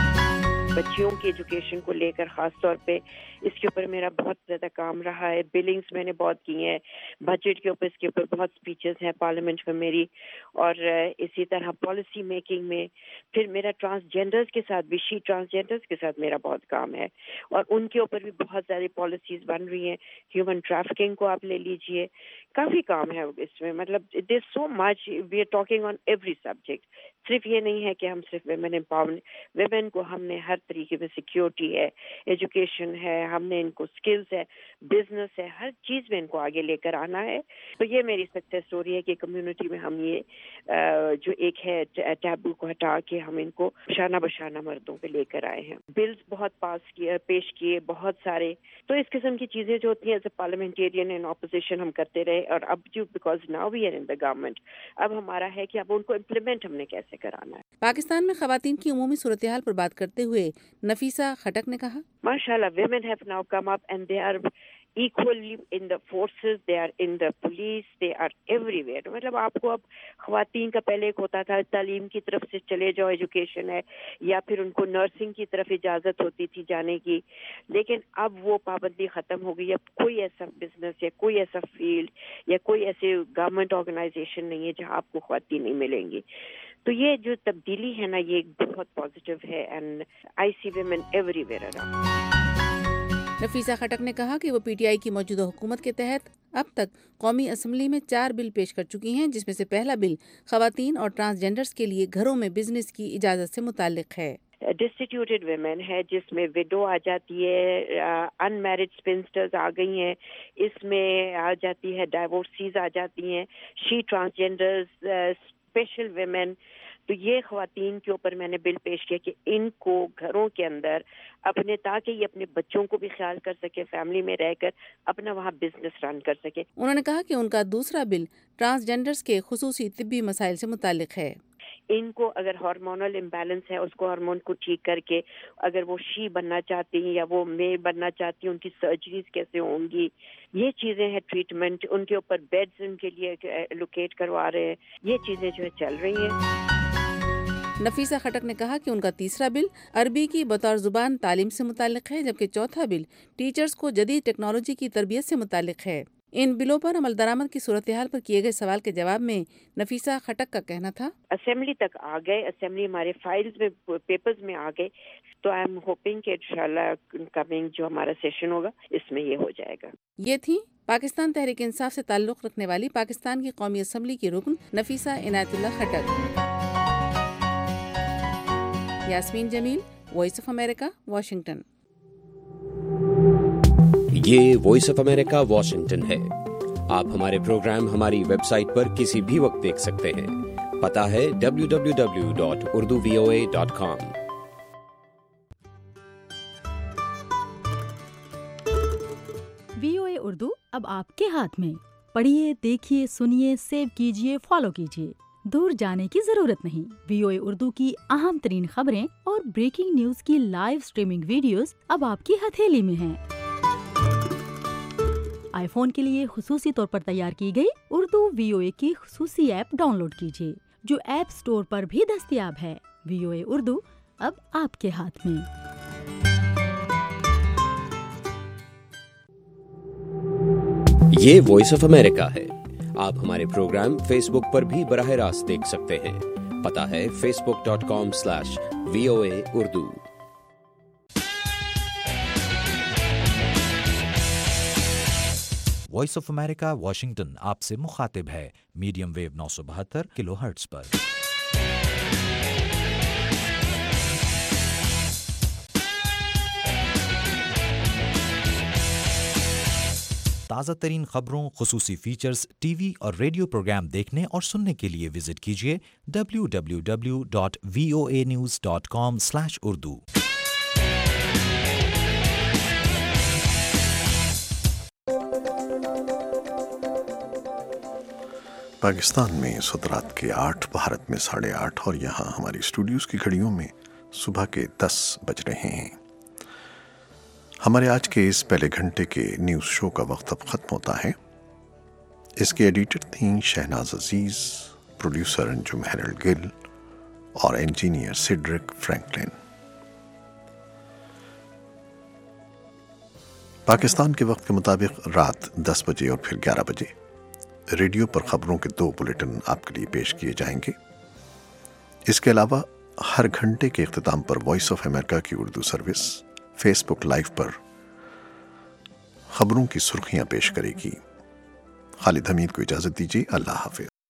بچیوں کی ایجوکیشن کو لے کر خاص طور پہ اس کے اوپر میرا بہت زیادہ کام رہا ہے۔ بلنگز میں نے بہت کی ہیں، بجٹ کے اوپر اس کے اوپر بہت سپیچز ہیں پارلیمنٹ میں میری، اور اسی طرح پالیسی میکنگ میں۔ پھر میرا ٹرانسجینڈرز کے ساتھ بھی، شی ٹرانسجینڈرز کے ساتھ میرا بہت کام ہے، اور ان کے اوپر بھی بہت ساری پالیسیز بن رہی ہیں۔ ہیومن ٹریفکنگ کو آپ لے لیجئے، کافی کام ہے اس میں، مطلب there so much, we are talking on every subject. صرف یہ نہیں ہے کہ ہم صرف ویمن امپاورمنٹ، ویمن کو ہم نے ہر طریقے میں سیکیورٹی ہے، ایجوکیشن ہے، ہم نے ان کو سکلز ہے، بزنس ہے، ہر چیز میں ان کو آگے لے کر آنا ہے۔ تو یہ میری سکسیس سٹوری ہے کہ کمیونٹی میں ہم یہ جو ایک ہے ٹیبو کو ہٹا کے ہم ان کو شانہ بشانہ مردوں پہ لے کر آئے ہیں۔ بلز بہت پاس کیے، پیش کیے بہت سارے۔ تو اس قسم کی چیزیں جو ہوتی ہیں as a parliamentarian in opposition ہم کرتے رہے، اور اب جو because now we are in the government, اب ہمارا ہے کہ اب ان کو امپلیمنٹ ہم نے کیسے کرانا ہے۔ پاکستان میں خواتین کی عمومی صورتحال پر بات کرتے ہوئے نفیسہ خٹک نے کہا، ماشاءاللہ women have now come up and they are equally in the forces, they are in the police, they are everywhere۔ مطلب آپ کو اب خواتین کا پہلے ایک ہوتا تھا تعلیم کی طرف سے چلے جاؤ، ایجوکیشن ہے، یا پھر ان کو نرسنگ کی طرف اجازت ہوتی تھی جانے کی، لیکن اب وہ پابندی ختم ہو گئی۔ اب کوئی ایسا بزنس یا کوئی ایسا فیلڈ یا کوئی ایسے گورنمنٹ آرگنائزیشن نہیں ہے جہاں آپ کو خواتین نہیں ملیں گی۔ تو یہ جو تبدیلی ہے نا، یہ بہت پازیٹیو ہے، and I see women everywhere around. Nafisa Khattak نے کہا کہ وہ پی ٹی آئی کی موجودہ حکومت کے تحت اب تک قومی اسمبلی میں چار بل پیش کر چکی ہیں، جس میں سے پہلا بل خواتین اور ٹرانسجینڈرز کے لیے گھروں میں بزنس کی اجازت سے متعلق ہے۔ ڈسٹیٹیوٹیڈ ویمن ہے، جس میں وڈو آ جاتی ہے، ان میرڈ اسپنسٹرز آ گئی ہیں، اس میں آ جاتی ہے ڈائیورسیز آ جاتی ہیں، شی ٹرانسجینڈرز، اسپیشل ویمن۔ تو یہ خواتین کے اوپر میں نے بل پیش کیا کہ ان کو گھروں کے اندر اپنے، تاکہ یہ اپنے بچوں کو بھی خیال کر سکے، فیملی میں رہ کر اپنا وہاں بزنس رن کر سکے۔ انہوں نے کہا کہ ان کا دوسرا بل ٹرانسجینڈرز کے خصوصی طبی مسائل سے متعلق ہے۔ ان کو اگر ہارمونل امبیلنس ہے، اس کو ہارمون کو ٹھیک کر کے اگر وہ شی بننا چاہتی ہیں یا وہ مے بننا چاہتی ہیں، ان کی سرجریز کیسے ہوں گی، یہ چیزیں ہیں۔ ٹریٹمنٹ، ان کے اوپر بیڈز ان کے لیے لوکیٹ کروا رہے ہیں، یہ چیزیں جو ہے چل رہی ہیں۔ نفیسہ خٹک نے کہا کہ ان کا تیسرا بل عربی کی بطور زبان تعلیم سے متعلق ہے، جبکہ چوتھا بل ٹیچرز کو جدید ٹیکنالوجی کی تربیت سے متعلق ہے۔ ان بلوں پر عمل درآمد کی صورتحال پر کیے گئے سوال کے جواب میں نفیسہ خٹک کا کہنا تھا، اسمبلی تک آ گئے، اسمبلی ہمارے فائلز میں، پیپرز میں آ گئے، تو آئی ایم ہوپنگ کہ انشاءاللہ کمنگ جو ہمارا سیشن ہوگا اس میں یہ ہو جائے گا۔ یہ تھی پاکستان تحریک انصاف سے تعلق رکھنے والی پاکستان کی قومی اسمبلی کی رکن Nafisa Inayat Ullah Khattak. Yasmin Jamil, Voice of America, Washington. یہ وائس آف امریکہ واشنگٹن ہے۔ آپ ہمارے پروگرام ہماری ویب سائٹ پر کسی بھی وقت دیکھ سکتے ہیں۔ پتہ ہے W W W dot Urdu V O A dot com. V O A Urdu اب آپ کے ہاتھ میں۔ پڑھیے، دیکھیے، سنیے، سیو کیجیے، فالو کیجیے۔ دور جانے کی ضرورت نہیں۔ وی او اے اردو کی اہم ترین خبریں اور بریکنگ نیوز کی لائیو سٹریمنگ ویڈیوز اب آپ کی ہتھیلی میں ہیں۔ آئی فون کے لیے خصوصی طور پر تیار کی گئی اردو وی او اے کی خصوصی ایپ ڈاؤن لوڈ کیجیے، جو ایپ سٹور پر بھی دستیاب ہے۔ وی او اے اردو اب آپ کے ہاتھ میں۔ یہ وائس آف امریکہ ہے۔ آپ ہمارے پروگرام فیس بک پر بھی براہ راست دیکھ سکتے ہیں۔ پتہ ہے facebook dot com slash V O A Urdu. Voice of America Washington آپ سے مخاطب ہے میڈیم ویو نو سو بہتر کلو ہرٹز پر۔ تازہ ترین خبروں، خصوصی فیچرز، ٹی وی اور ریڈیو پروگرام دیکھنے اور سننے کے لیے وزٹ کیجیے W W W dot V O A news dot com slash Urdu. Pakistan میں اس وقت رات کے آٹھ، بھارت میں ساڑھے آٹھ اور یہاں ہماری اسٹوڈیوز کی گھڑیوں میں صبح کے دس بج رہے ہیں۔ ہمارے آج کے اس پہلے گھنٹے کے نیوز شو کا وقت اب ختم ہوتا ہے۔ اس کے ایڈیٹر تھیں شہناز عزیز، پروڈیوسر انجم ہیرلڈ گل اور انجینئر سیڈرک فرینکلن۔ پاکستان کے وقت کے مطابق رات دس بجے اور پھر گیارہ بجے ریڈیو پر خبروں کے دو بلیٹن آپ کے لیے پیش کیے جائیں گے۔ اس کے علاوہ ہر گھنٹے کے اختتام پر وائس آف امریکہ کی Urdu service facebook live پر خبروں کی سرخیاں پیش کرے گی۔ خالد حمید کو اجازت دیجیے، اللہ حافظ۔